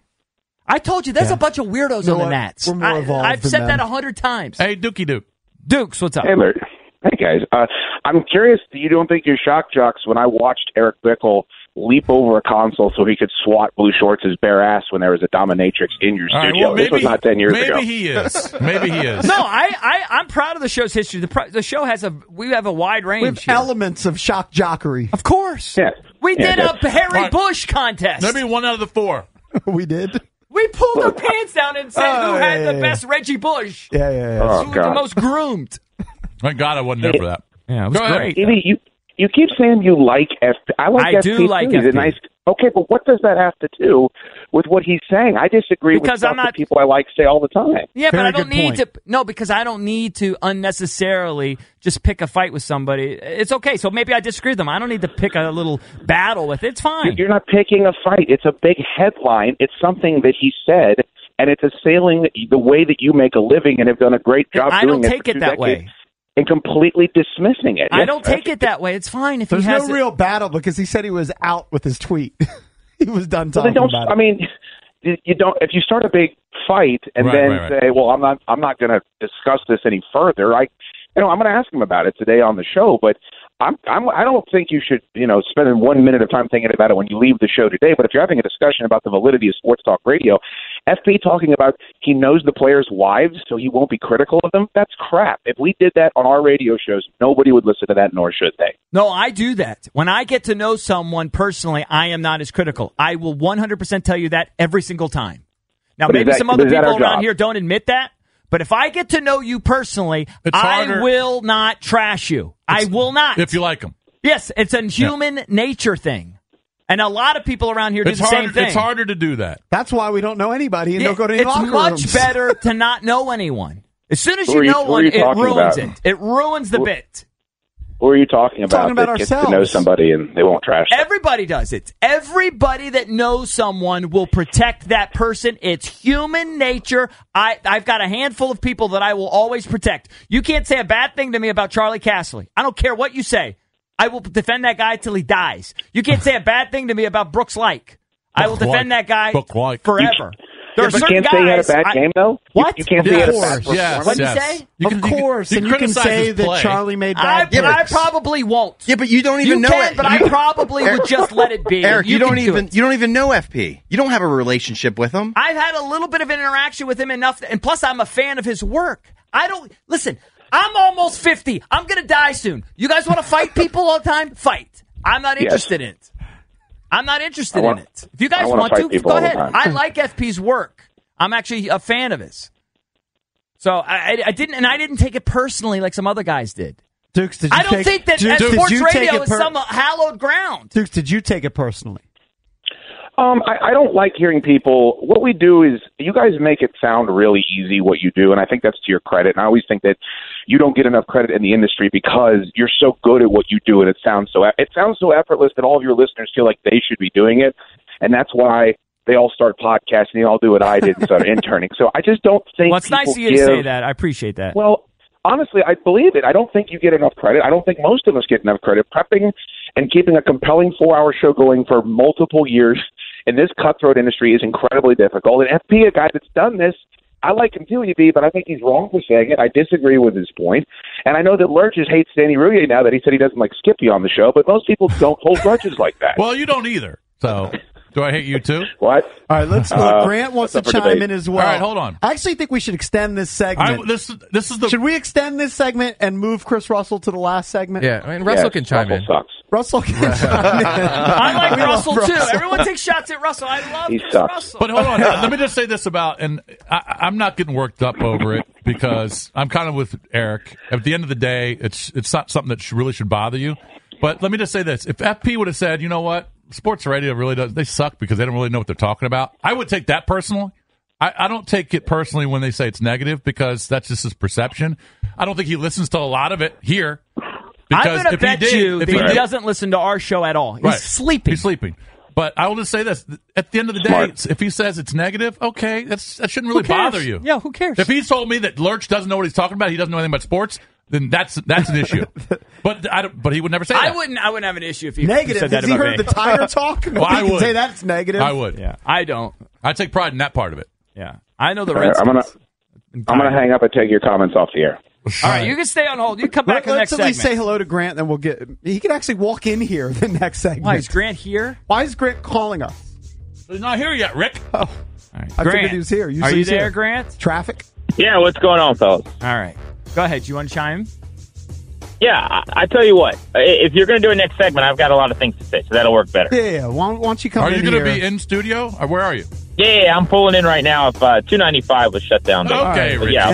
I told you, there's a bunch of weirdos know on the what? Nats. We're more evolved I've than said them. that 100 times. Hey, Dookie. Dukes, what's up? Hey, Larry. Hey, guys. I'm curious, you don't think you're shock jocks when I watched Eric Bickle leap over a console so he could swat Blue Shorts' bare ass when there was a dominatrix in your All right, studio? well, This was not 10 years ago. Maybe he is. Maybe he is. No, I'm proud of the show's history. The show has we have a wide range. We have here. elements of shock jockery. Of course. Yeah. We Yeah, did a that's- Harry All right. Bush contest. Maybe 1 out of the 4. We did. We pulled our pants down and said Oh, who had yeah, the yeah. best Reggie Bush. Yeah. Oh, Who was the God. most groomed. Thank God I wasn't there for that. Yeah, it was Go ahead. great. Evie, you keep saying you like FP. I like I FP do like too. He's a FP. nice. Okay, but what does that have to do with what he's saying? I disagree Because with stuff I'm not- that people I like say all the time. Yeah, but Very I don't good need point. to. No, because I don't need to unnecessarily just pick a fight with somebody. It's okay. So maybe I disagree with them. I don't need to pick a little battle with it. It's fine. You're not picking a fight. It's a big headline. It's something that he said, and it's assailing the way that you make a living and have done a great job I doing don't it take for it 2 that decades, way. and completely dismissing it. I Yes, don't take it that way. It's fine if There's he has no real battle because he said he was out with his tweet. He was done Well, talking then don't. about it. I mean, you don't. If you start a big fight and Right, then right. say, "Well, I'm not going to discuss this any further," I'm going to ask him about it today on the show. But I don't think you should, spend 1 minute of time thinking about it when you leave the show today. But if you're having a discussion about the validity of sports talk radio, FP talking about he knows the players' wives, so he won't be critical of them. That's crap. If we did that on our radio shows, nobody would listen to that, nor should they. No, I do that. When I get to know someone personally, I am not as critical. I will 100% tell you that every single time. Now, But is maybe that- some other is that people our around job? here don't admit that, but if I get to know you personally, It's I harder- will not trash you. I will not. If you like him. Yes, it's a human nature thing. And a lot of people around here do It's the same thing. It's harder to do that. That's why we don't know anybody and Yeah, don't go to any it's locker much rooms. better to not know anyone. As soon as Who you are you- know who are one, you it talking ruins about? it. It ruins the bit. Who are you talking about? Talking about that gets to ourselves. know somebody and they won't trash them? Everybody does it. Everybody that knows someone will protect that person. It's human nature. I've got a handful of people that I will always protect. You can't say a bad thing to me about Charlie Casserly. I don't care what you say. I will defend that guy till he dies. You can't say a bad thing to me about Brooks Like. I will defend that guy Brooks Like. forever. There are But certain can't say he had a guys. bad game, though? What? You can't say he had a bad course. performance? Yes, What'd you yes. say? Of course, and you can criticize say his that play. Charlie made I bad picks. probably won't. Yeah, but you don't even You know can, it. but I probably would just let it be. Eric, you can don't do even it. you don't even know FP. You don't have a relationship with him. I've had a little bit of an interaction with him enough, and plus I'm a fan of his work. Listen, I'm almost 50. I'm going to die soon. You guys want to fight people all the time? Fight. I'm not interested in it. I'm not interested in it. If you guys want to, go ahead. I like FP's work. I'm actually a fan of his. So I didn't take it personally like some other guys did. Dukes, I don't think that sports radio is some hallowed ground. Dukes, did you take it personally? I don't like hearing people. What we do is you guys make it sound really easy what you do, and I think that's to your credit. And I always think that you don't get enough credit in the industry because you're so good at what you do, and it sounds so effortless that all of your listeners feel like they should be doing it, and that's why they all start podcasting. They all do what I did and start interning. So I just don't think. Well, it's nice of you to say that. I appreciate that. Well, honestly, I believe it. I don't think you get enough credit. I don't think most of us get enough credit. Prepping and keeping a compelling 4-hour show going for multiple years in this cutthroat industry is incredibly difficult. And FP, a guy that's done this, I like him too, EB, but I think he's wrong for saying it. I disagree with his point. And I know that Lurch hates Danny Rouhier now that he said he doesn't like Skippy on the show, but most people don't hold grudges like that. Well, you don't either. So do I hate you too? What? All right, let's look. Grant wants to chime in as well. All right, hold on. I actually think we should extend this segment. Should we extend this segment and move Chris Russell to the last segment? Yeah, I mean, Russell can chime in. Sucks. Russell can chime in. I like Russell, too. Everyone takes shots at Russell. I love Russell. But hold on. Let me just say this about, and I'm not getting worked up over it because I'm kind of with Eric. At the end of the day, it's not something that really should bother you. But let me just say this. If FP would have said, you know what, sports radio really does, they suck because they don't really know what they're talking about, I would take that personally. I don't take it personally when they say it's negative because that's just his perception. I don't think he listens to a lot of it here. I'm going to bet you that he doesn't listen to our show at all. He's sleeping. He's sleeping. But I will just say this. At the end of the day, if he says it's negative, okay, that shouldn't really bother you. Yeah, who cares? If he told me that Lurch doesn't know what he's talking about, he doesn't know anything about sports, then that's an issue. But he would never say that. I wouldn't have an issue if he negative. said that about me. Has he heard the Tiger talk? Well, I would say that's negative. I would. Yeah, I don't. I take pride in that part of it. Yeah, I know the Redskins. I'm gonna hang up and take your comments off the air. All right, you can stay on hold. You come back in the next segment. Let's at least say hello to Grant, then we'll get. He can actually walk in here the next segment. Why is Grant here? Why is Grant calling us? He's not here yet, Rick. Oh, all right. I figured he was here. Are you there, Grant? Traffic. Yeah, what's going on, fellas? All right, go ahead. You want to chime? Yeah, I tell you what. If you're going to do a next segment, I've got a lot of things to say, so that'll work better. Yeah. Why don't you come in here? Are you going to be in studio, or where are you? Yeah, I'm pulling in right now. If 295 was shut down. Okay, Rick. Yeah.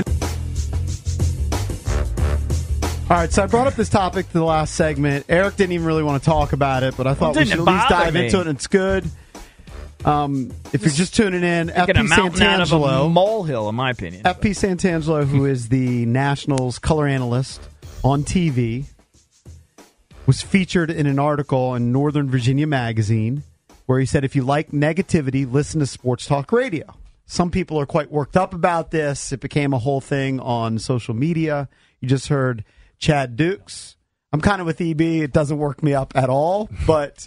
All right, so I brought up this topic to the last segment. Eric didn't even really want to talk about it, but I thought we should at least dive into it, and it's good. If you're just tuning in, FP Santangelo, a molehill, in my opinion. FP Santangelo, who is the Nationals color analyst on TV, was featured in an article in Northern Virginia Magazine where he said, if you like negativity, listen to Sports Talk Radio. Some people are quite worked up about this. It became a whole thing on social media. You just heard Chad Dukes. I'm kind of with EB. It doesn't work me up at all, but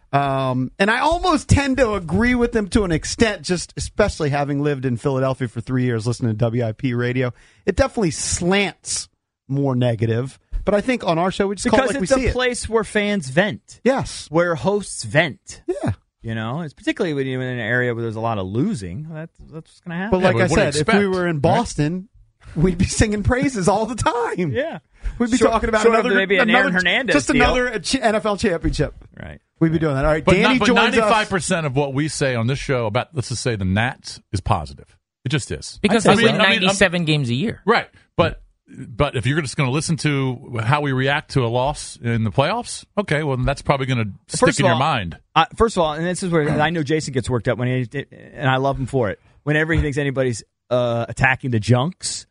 and I almost tend to agree with him to an extent, just especially having lived in Philadelphia for 3 years listening to WIP radio. It definitely slants more negative, but I think on our show we just call it like we see it. Because it's a place where fans vent. Yes. Where hosts vent. Yeah. You know, it's particularly when you're in an area where there's a lot of losing. That's what's going to happen. But like I said, if we were in Boston, we'd be singing praises all the time. Yeah. We'd be talking about maybe an Aaron Hernandez just deal. Another NFL championship. Right. We'd be doing that. All right, But Danny joins 95% of what we say on this show about, let's just say, the Nats is positive. It just is. Because they win 97 games a year. Right. But if you're just going to listen to how we react to a loss in the playoffs, okay, well, that's probably going to stick in your mind. First of all, and this is where I know Jason gets worked up and I love him for it. Whenever he thinks anybody's attacking the Junks,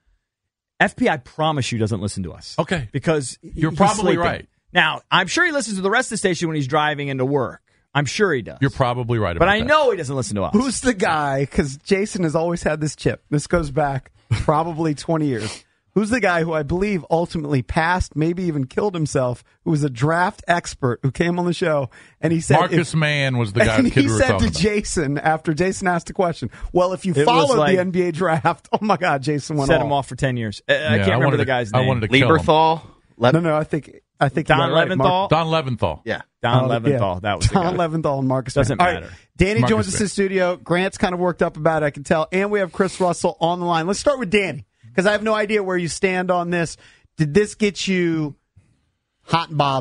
FP, I promise you, doesn't listen to us. Okay. Because you're probably right. Now, I'm sure he listens to the rest of the station when he's driving into work. I'm sure he does. You're probably right about that. that. But I know he doesn't listen to us. Who's the guy? Because Jason has always had this chip. This goes back probably 20 years. Who's the guy who I believe ultimately passed, maybe even killed himself, who was a draft expert who came on the show, and he said... Marcus Mann was the guy and the kid he we were said talking to about. Jason, after Jason asked the question, well, if you followed the NBA draft... Oh, my God, Jason went set him off for 10 years. I can't remember the guy's name. I wanted to kill him. Lieberthal? No, I think Don Leventhal? Don Leventhal. Yeah. Don Leventhal. That was Don Leventhal and Marcus Doesn't Mann. matter. All right, Danny Marcus joins us in the studio. Grant's kind of worked up about it, I can tell. And we have Chris Russell on the line. Let's start with Danny, because I have no idea where you stand on this. Did this get you hot and bothered?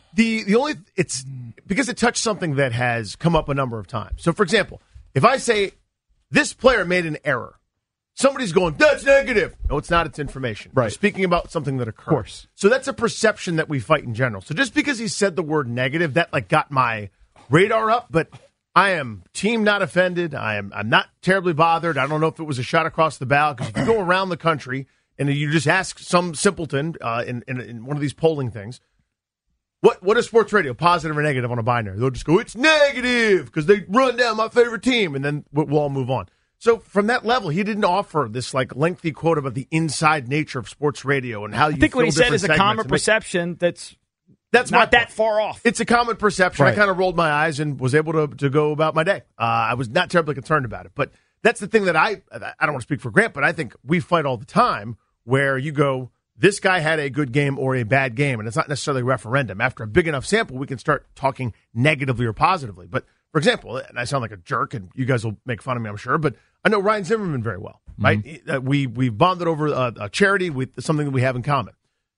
The only it's because it touched something that has come up a number of times. So, for example, if I say this player made an error, somebody's going, that's negative. No, it's not. It's information. Right. We're speaking about something that occurred. Of course. So that's a perception that we fight in general. So just because he said the word negative, that like got my radar up. But I am team not offended. I'm not terribly bothered. I don't know if it was a shot across the bow, because if you go around the country and you just ask some simpleton in one of these polling things, what is sports radio, positive or negative on a binary? They'll just go, it's negative because they run down my favorite team, and then we'll all move on. So from that level, he didn't offer this like lengthy quote about the inside nature of sports radio and how you. I think what he said is a common segments. perception that's not that far off. It's a common perception. Right. I kind of rolled my eyes and was able to go about my day. I was not terribly concerned about it, but that's the thing that I don't want to speak for Grant, but I think we fight all the time where you go, this guy had a good game or a bad game, and it's not necessarily a referendum. After a big enough sample, we can start talking negatively or positively. But for example, and I sound like a jerk, and you guys will make fun of me, I'm sure, but I know Ryan Zimmerman very well, right? Mm-hmm. We've bonded over a charity with something that we have in common.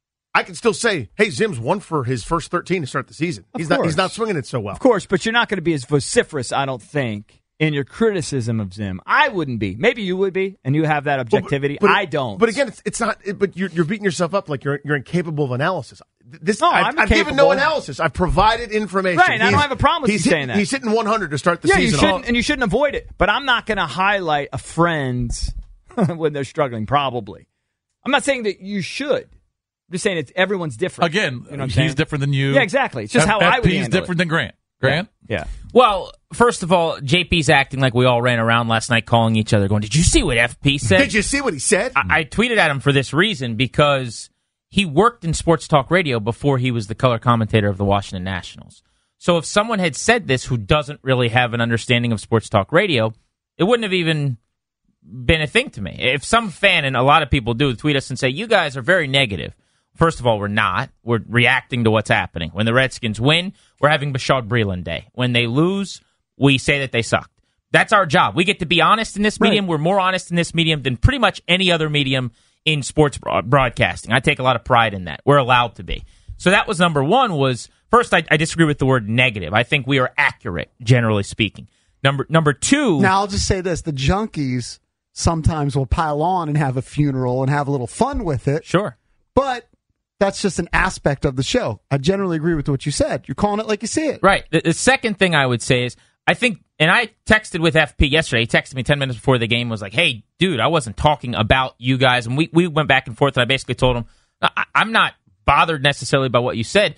I can still say, hey, Zim's won for his first 13 to start the season. He's not swinging it so well. Of course, but you're not going to be as vociferous, I don't think, in your criticism of Zim. I wouldn't be. Maybe you would be, and you have that objectivity. But I don't. But again, it's not. But you're beating yourself up like you're incapable of analysis. I've given no analysis. I've provided information. Right, and I don't have a problem with you saying that. He's hitting 100 to start the season. And you shouldn't avoid it. But I'm not going to highlight a friend's when they're struggling, probably. I'm not saying that you should. I'm just saying everyone's different. Again, you know he's different than you. Yeah, exactly. It's just how I would handle it. FP's different than Grant. Grant? Yeah. Well, first of all, JP's acting like we all ran around last night calling each other going, did you see what FP said? Did you see what he said? I tweeted at him for this reason, because he worked in sports talk radio before he was the color commentator of the Washington Nationals. So if someone had said this who doesn't really have an understanding of sports talk radio, it wouldn't have even been a thing to me. If some fan, and a lot of people do, tweet us and say, you guys are very negative. First of all, we're not. We're reacting to what's happening. When the Redskins win, we're having Bashaud Breeland Day. When they lose, we say that they sucked. That's our job. We get to be honest in this medium. Right. We're more honest in this medium than pretty much any other medium in sports broadcasting. I take a lot of pride in that. We're allowed to be. So that was number one. First, I disagree with the word negative. I think we are accurate, generally speaking. Number two. Now, I'll just say this. The junkies sometimes will pile on and have a funeral and have a little fun with it. Sure. But that's just an aspect of the show. I generally agree with what you said. You're calling it like you see it. Right. The second thing I would say is, I think, and I texted with FP yesterday. He texted me 10 minutes before the game, was like, hey, dude, I wasn't talking about you guys. And we went back and forth, and I basically told him, I'm not bothered necessarily by what you said.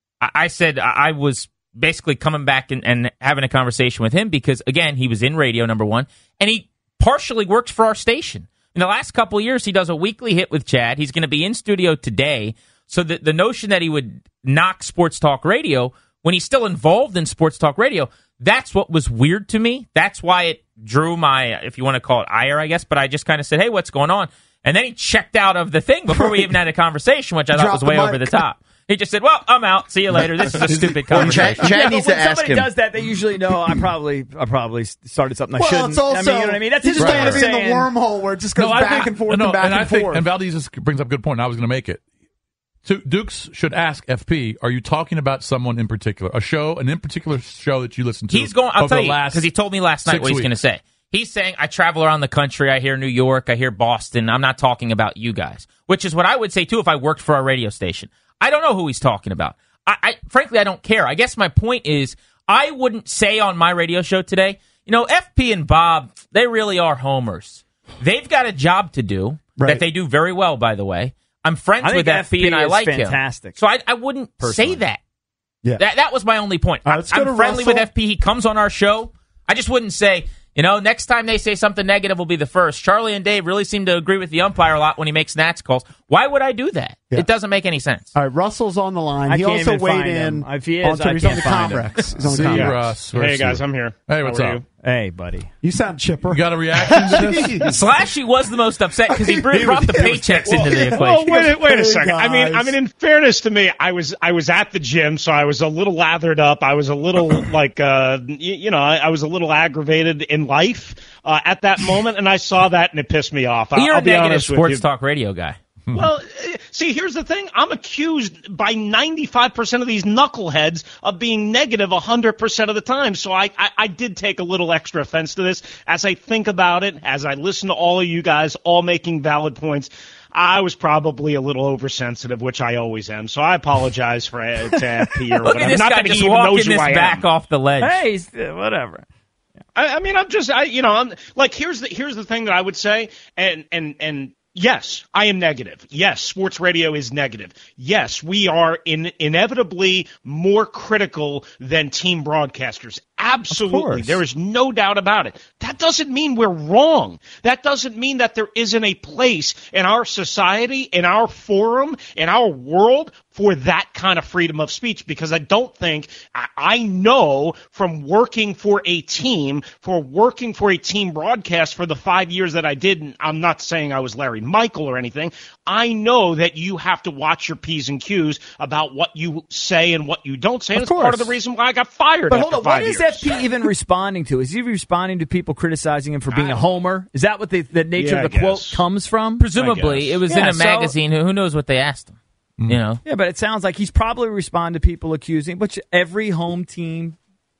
I said I was basically coming back and having a conversation with him because, again, he was in radio, number one, and he partially works for our station. In the last couple of years, he does a weekly hit with Chad. He's going to be in studio today. So the notion that he would knock sports talk radio when he's still involved in sports talk radio, that's what was weird to me. That's why it drew my, if you want to call it ire, I guess. But I just kind of said, hey, what's going on? And then he checked out of the thing before we even had a conversation, which I thought was way over the top. He just said, well, I'm out. See you later. This is a stupid conversation. Chad needs to ask him. When somebody does that, they usually know I probably started something I shouldn't. It's also, you know what I mean? That's you just right. don't want to be in the wormhole where it just goes back and forth and back and forth. And Valdez just brings up a good point. I was going to make it. So Dukes should ask FP, are you talking about someone in particular? An in particular show that you listen to? He's going, I'll tell you, because he told me last night what he's going to say. He's saying, I travel around the country, I hear New York, I hear Boston, I'm not talking about you guys. Which is what I would say, too, if I worked for our radio station. I don't know who he's talking about. Frankly, I don't care. I guess my point is, I wouldn't say on my radio show today, FP and Bob, they really are homers. They've got a job to do that they do very well, by the way. I'm friends with FP and I like fantastic. him. So I wouldn't say that. Yeah. That was my only point. I'm friendly with FP. He comes on our show. I just wouldn't say, next time they say something negative will be the first. Charlie and Dave really seem to agree with the umpire a lot when he makes Nats calls. Why would I do that? Yeah. It doesn't make any sense. All right, Russell's on the line. He also weighed in. If he is, he's on the Comrex. He's on the Comrex. Russ. Hey, guys, I'm here. Hey, what's up? Hey, buddy. You sound chipper. You got a reaction to this? Slashy was the most upset because he brought the paychecks into the equation. Well, wait a second. I mean, in fairness to me, I was at the gym, so I was a little lathered up. I was a little I was a little aggravated in life at that moment, and I saw that, and it pissed me off. You're I'll a be negative honest sports with you. talk radio guy. Well, see, here's the thing. I'm accused by 95% of these knuckleheads of being negative 100% of the time. So I did take a little extra offense to this. As I think about it, as I listen to all of you guys all making valid points, I was probably a little oversensitive, which I always am. So I apologize to FP or Look whatever. at this Not guy that just he even knows walking who this I back am. off the ledge. Hey, whatever. I mean, I'm like, here's the thing that I would say, and yes, I am negative. Yes, sports radio is negative. Yes, we are inevitably more critical than team broadcasters. Absolutely. There is no doubt about it. That doesn't mean we're wrong. That doesn't mean that there isn't a place in our society, in our forum, in our world for that kind of freedom of speech, because I don't think I know from working for a team broadcast for the 5 years that I did, and I'm not saying I was Larry Michael or anything. I know that you have to watch your P's and Q's about what you say and what you don't say. And it's part of the reason why I got fired But after hold on, 5 what years. is FP even responding to? Is he responding to people criticizing him for being a homer? Is that what the nature of the quote comes from? Presumably, it was in a magazine. Who knows what they asked him? You know? Yeah, but it sounds like he's probably responding to people accusing, which every home team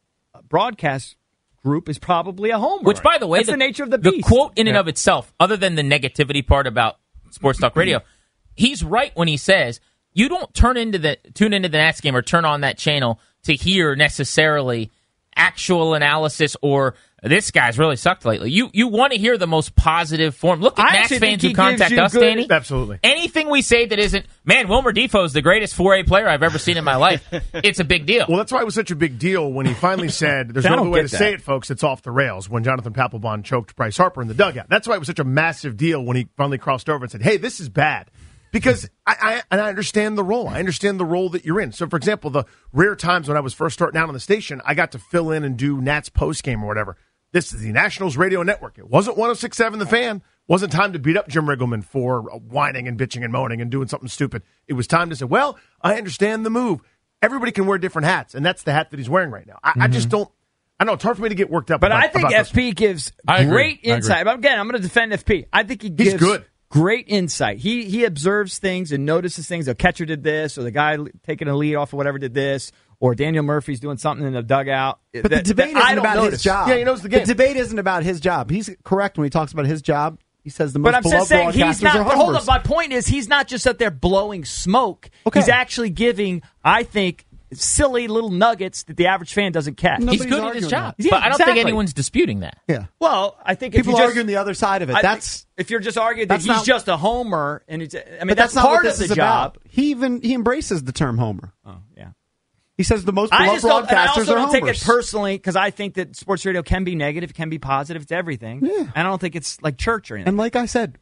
broadcast group is probably a homer. Which, by the way, that's the nature of the beast. The quote in and of itself, other than the negativity part about Sports Talk Radio, he's right when he says you don't tune into the Nats game or turn on that channel to hear necessarily actual analysis or this guy's really sucked lately. You want to hear the most positive form. Look at Nats fans who contact us, Danny. Absolutely. Anything we say that isn't, man, Wilmer Defoe is the greatest 4A player I've ever seen in my life. It's a big deal. Well, that's why it was such a big deal when he finally said, there's no other way to say it, folks, it's off the rails, when Jonathan Papelbon choked Bryce Harper in the dugout. That's why it was such a massive deal when he finally crossed over and said, hey, this is bad. Because I understand the role. I understand the role that you're in. So, for example, the rare times when I was first starting out on the station, I got to fill in and do Nats postgame or whatever. This is the Nationals Radio Network. It wasn't 106.7 The Fan. Wasn't time to beat up Jim Riggleman for whining and bitching and moaning and doing something stupid. It was time to say, well, I understand the move. Everybody can wear different hats, and that's the hat that he's wearing right now. I just don't. I know it's hard for me to get worked up. But about, I think FP gives great insight. But again, I'm going to defend FP. I think he gives good. Great insight. He observes things and notices things. The catcher did this, or the guy taking a lead off or whatever did this, or Daniel Murphy's doing something in the dugout. But the debate isn't about his job. Yeah, he knows the game. The debate isn't about his job. He's correct when he talks about his job. He says the most but I'm beloved just saying he's broadcasters not. are But hold homers. up, my point is he's not just up there blowing smoke. Okay. He's actually giving, I think, silly little nuggets that the average fan doesn't catch. He's good at his job. Yeah, but I don't exactly. think anyone's disputing that. Yeah. Well, I think People if you arguing the other side of it. if you're just arguing that that's he's not- just a homer, and it's, I mean but that's not part what this of is the job. about. He embraces the term homer. Oh yeah. He says the most I beloved just don't, and I broadcasters also are don't take homers. it personally because I think that sports radio can be negative, can be positive. It's everything. Yeah. And I don't think it's like church or anything. And like I said,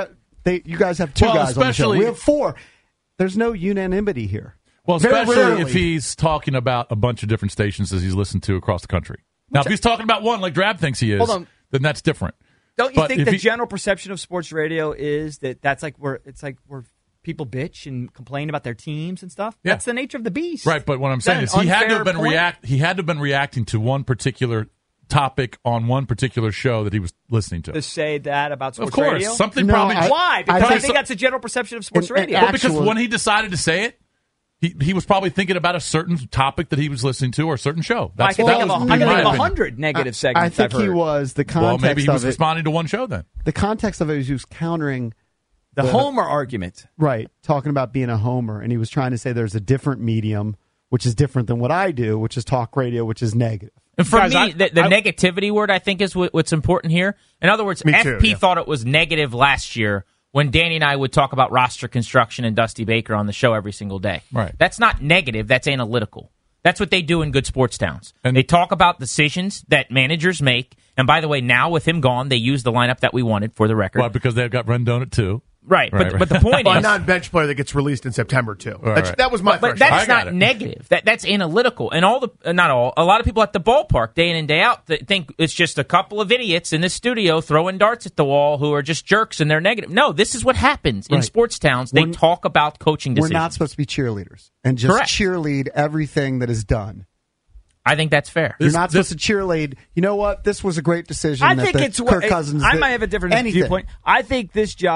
you guys have two guys on the show. We have four. There's no unanimity here. Well, Very especially rarely. if he's talking about a bunch of different stations that he's listened to across the country. Now, if he's talking about one like Drab thinks he is, Hold on. then that's different. Don't you But think if the he- general perception of sports radio is that that's like where people bitch and complain about their teams and stuff? Yeah. That's the nature of the beast. Right, but what I'm Is that saying is an he had to unfair have been point? He had to have been reacting to one particular topic on one particular show that he was listening to. To say that about sports Of course, radio? something probably. Why? Because I think that's a general perception of sports radio. Well, because when he decided to say it, he was probably thinking about a certain topic that he was listening to or a certain show. I can think of my 100 negative I segments. think I've he heard. was the context Well, maybe he was of it. responding to one show then. The context of it was he was countering the homer argument. Right, talking about being a homer, and he was trying to say there's a different medium, which is different than what I do, which is talk radio, which is negative. And for me, the negativity word, I think, is what's important here. In other words, Me too, FP yeah. thought it was negative last year when Danny and I would talk about roster construction and Dusty Baker on the show every single day. Right. That's not negative. That's analytical. That's what they do in good sports towns. And they talk about decisions that managers make. And by the way, now with him gone, they use the lineup that we wanted for the record. Well, because they've got Rendon at 2. Right, Right, but the point a is, non-bench player that gets released in September too. Right. That was my but first. that's not negative. That's analytical. And a lot of people at the ballpark day in and day out that think it's just a couple of idiots in the studio throwing darts at the wall who are just jerks and they're negative. No, this is what happens in Right. sports towns. They talk about coaching decisions. We're not supposed to be cheerleaders and just Correct. cheerlead everything that is done. I think that's fair. You're not supposed to cheerlead. You know what? This was a great decision. I that think the it's Kirk Cousins. I did. might have a different Anything. viewpoint. I think this job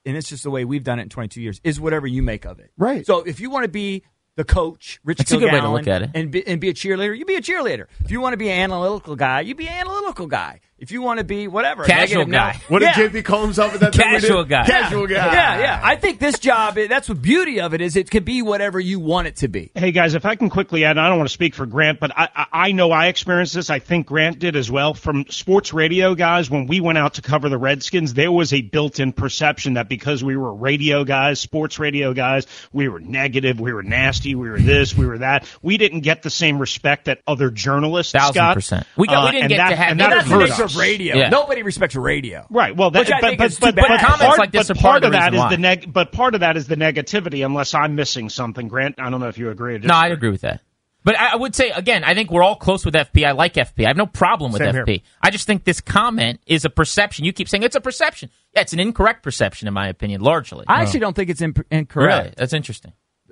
and it's just the way we've done it in 22 years, is whatever you make of it. Right. So if you want to be the coach, Rich That's a good way to Kilgallen, look at it. and be a cheerleader, you be a cheerleader. If you want to be an analytical guy, you be an analytical guy. If you want to be whatever, Casual negative guy. now- What yeah. did JP call himself at that time? Casual guy. Casual guy. Yeah. I think this job, that's the beauty of it, is it can be whatever you want it to be. Hey, guys, if I can quickly add, and I don't want to speak for Grant, but I know I experienced this. I think Grant did as well. From sports radio guys, when we went out to cover the Redskins, there was a built-in perception that because we were radio guys, sports radio guys, we were negative, we were nasty, we were this, we were that. We didn't get the same respect that other journalists got. 1,000%. We didn't get to have and that. that That's the hurt nature us. of radio. Yeah. Nobody respects radio. Right. Well, Which I think is too bad. comments like this are part of the that reason is why. but part of that is the negativity. Unless I'm missing something, Grant. I don't know if you agree. Or No, I'd agree with that. But I would say, again, I think we're all close with FP. I like FP. I have no problem with Same FP. here. I just think this comment is a perception. You keep saying it's a perception. Yeah, it's an incorrect perception, in my opinion, largely. I actually don't think it's incorrect. Really? That's interesting.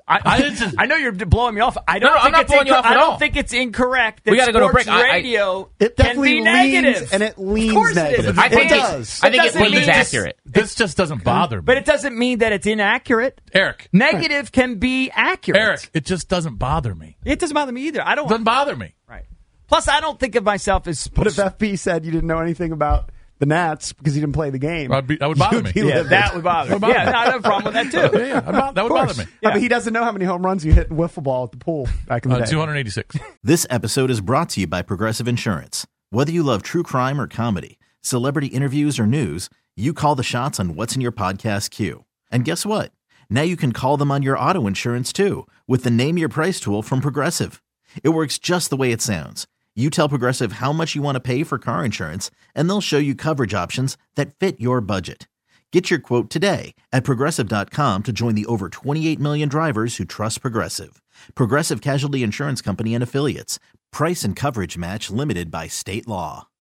I know you're blowing me off. I don't No, I'm think not it's blowing you off at I all. don't think it's incorrect that We gotta go to a sports break. radio It can definitely be negative. leans, and it leans Of course it negative. is. I think it it does. I think it doesn't leans mean it's- accurate. This just doesn't bother me. But it doesn't mean that it's inaccurate. Eric. Negative can be accurate. Eric, it just doesn't bother me. It doesn't bother me either. I It don't. doesn't bother me. Right. Plus, I don't think of myself as. But if FP said you didn't know anything about the Nats because you didn't play the game, That would bother me. Yeah, that would bother me. Yeah, no, I have a problem with that too. Yeah, that would bother me. Yeah, but he doesn't know how many home runs you hit in wiffle ball at the pool back in the day. 286. This episode is brought to you by Progressive Insurance. Whether you love true crime or comedy, celebrity interviews or news, you call the shots on what's in your podcast queue. And guess what? Now you can call them on your auto insurance too with the Name Your Price tool from Progressive. It works just the way it sounds. You tell Progressive how much you want to pay for car insurance, and they'll show you coverage options that fit your budget. Get your quote today at Progressive.com to join the over 28 million drivers who trust Progressive. Progressive Casualty Insurance Company and Affiliates. Price and coverage match limited by state law.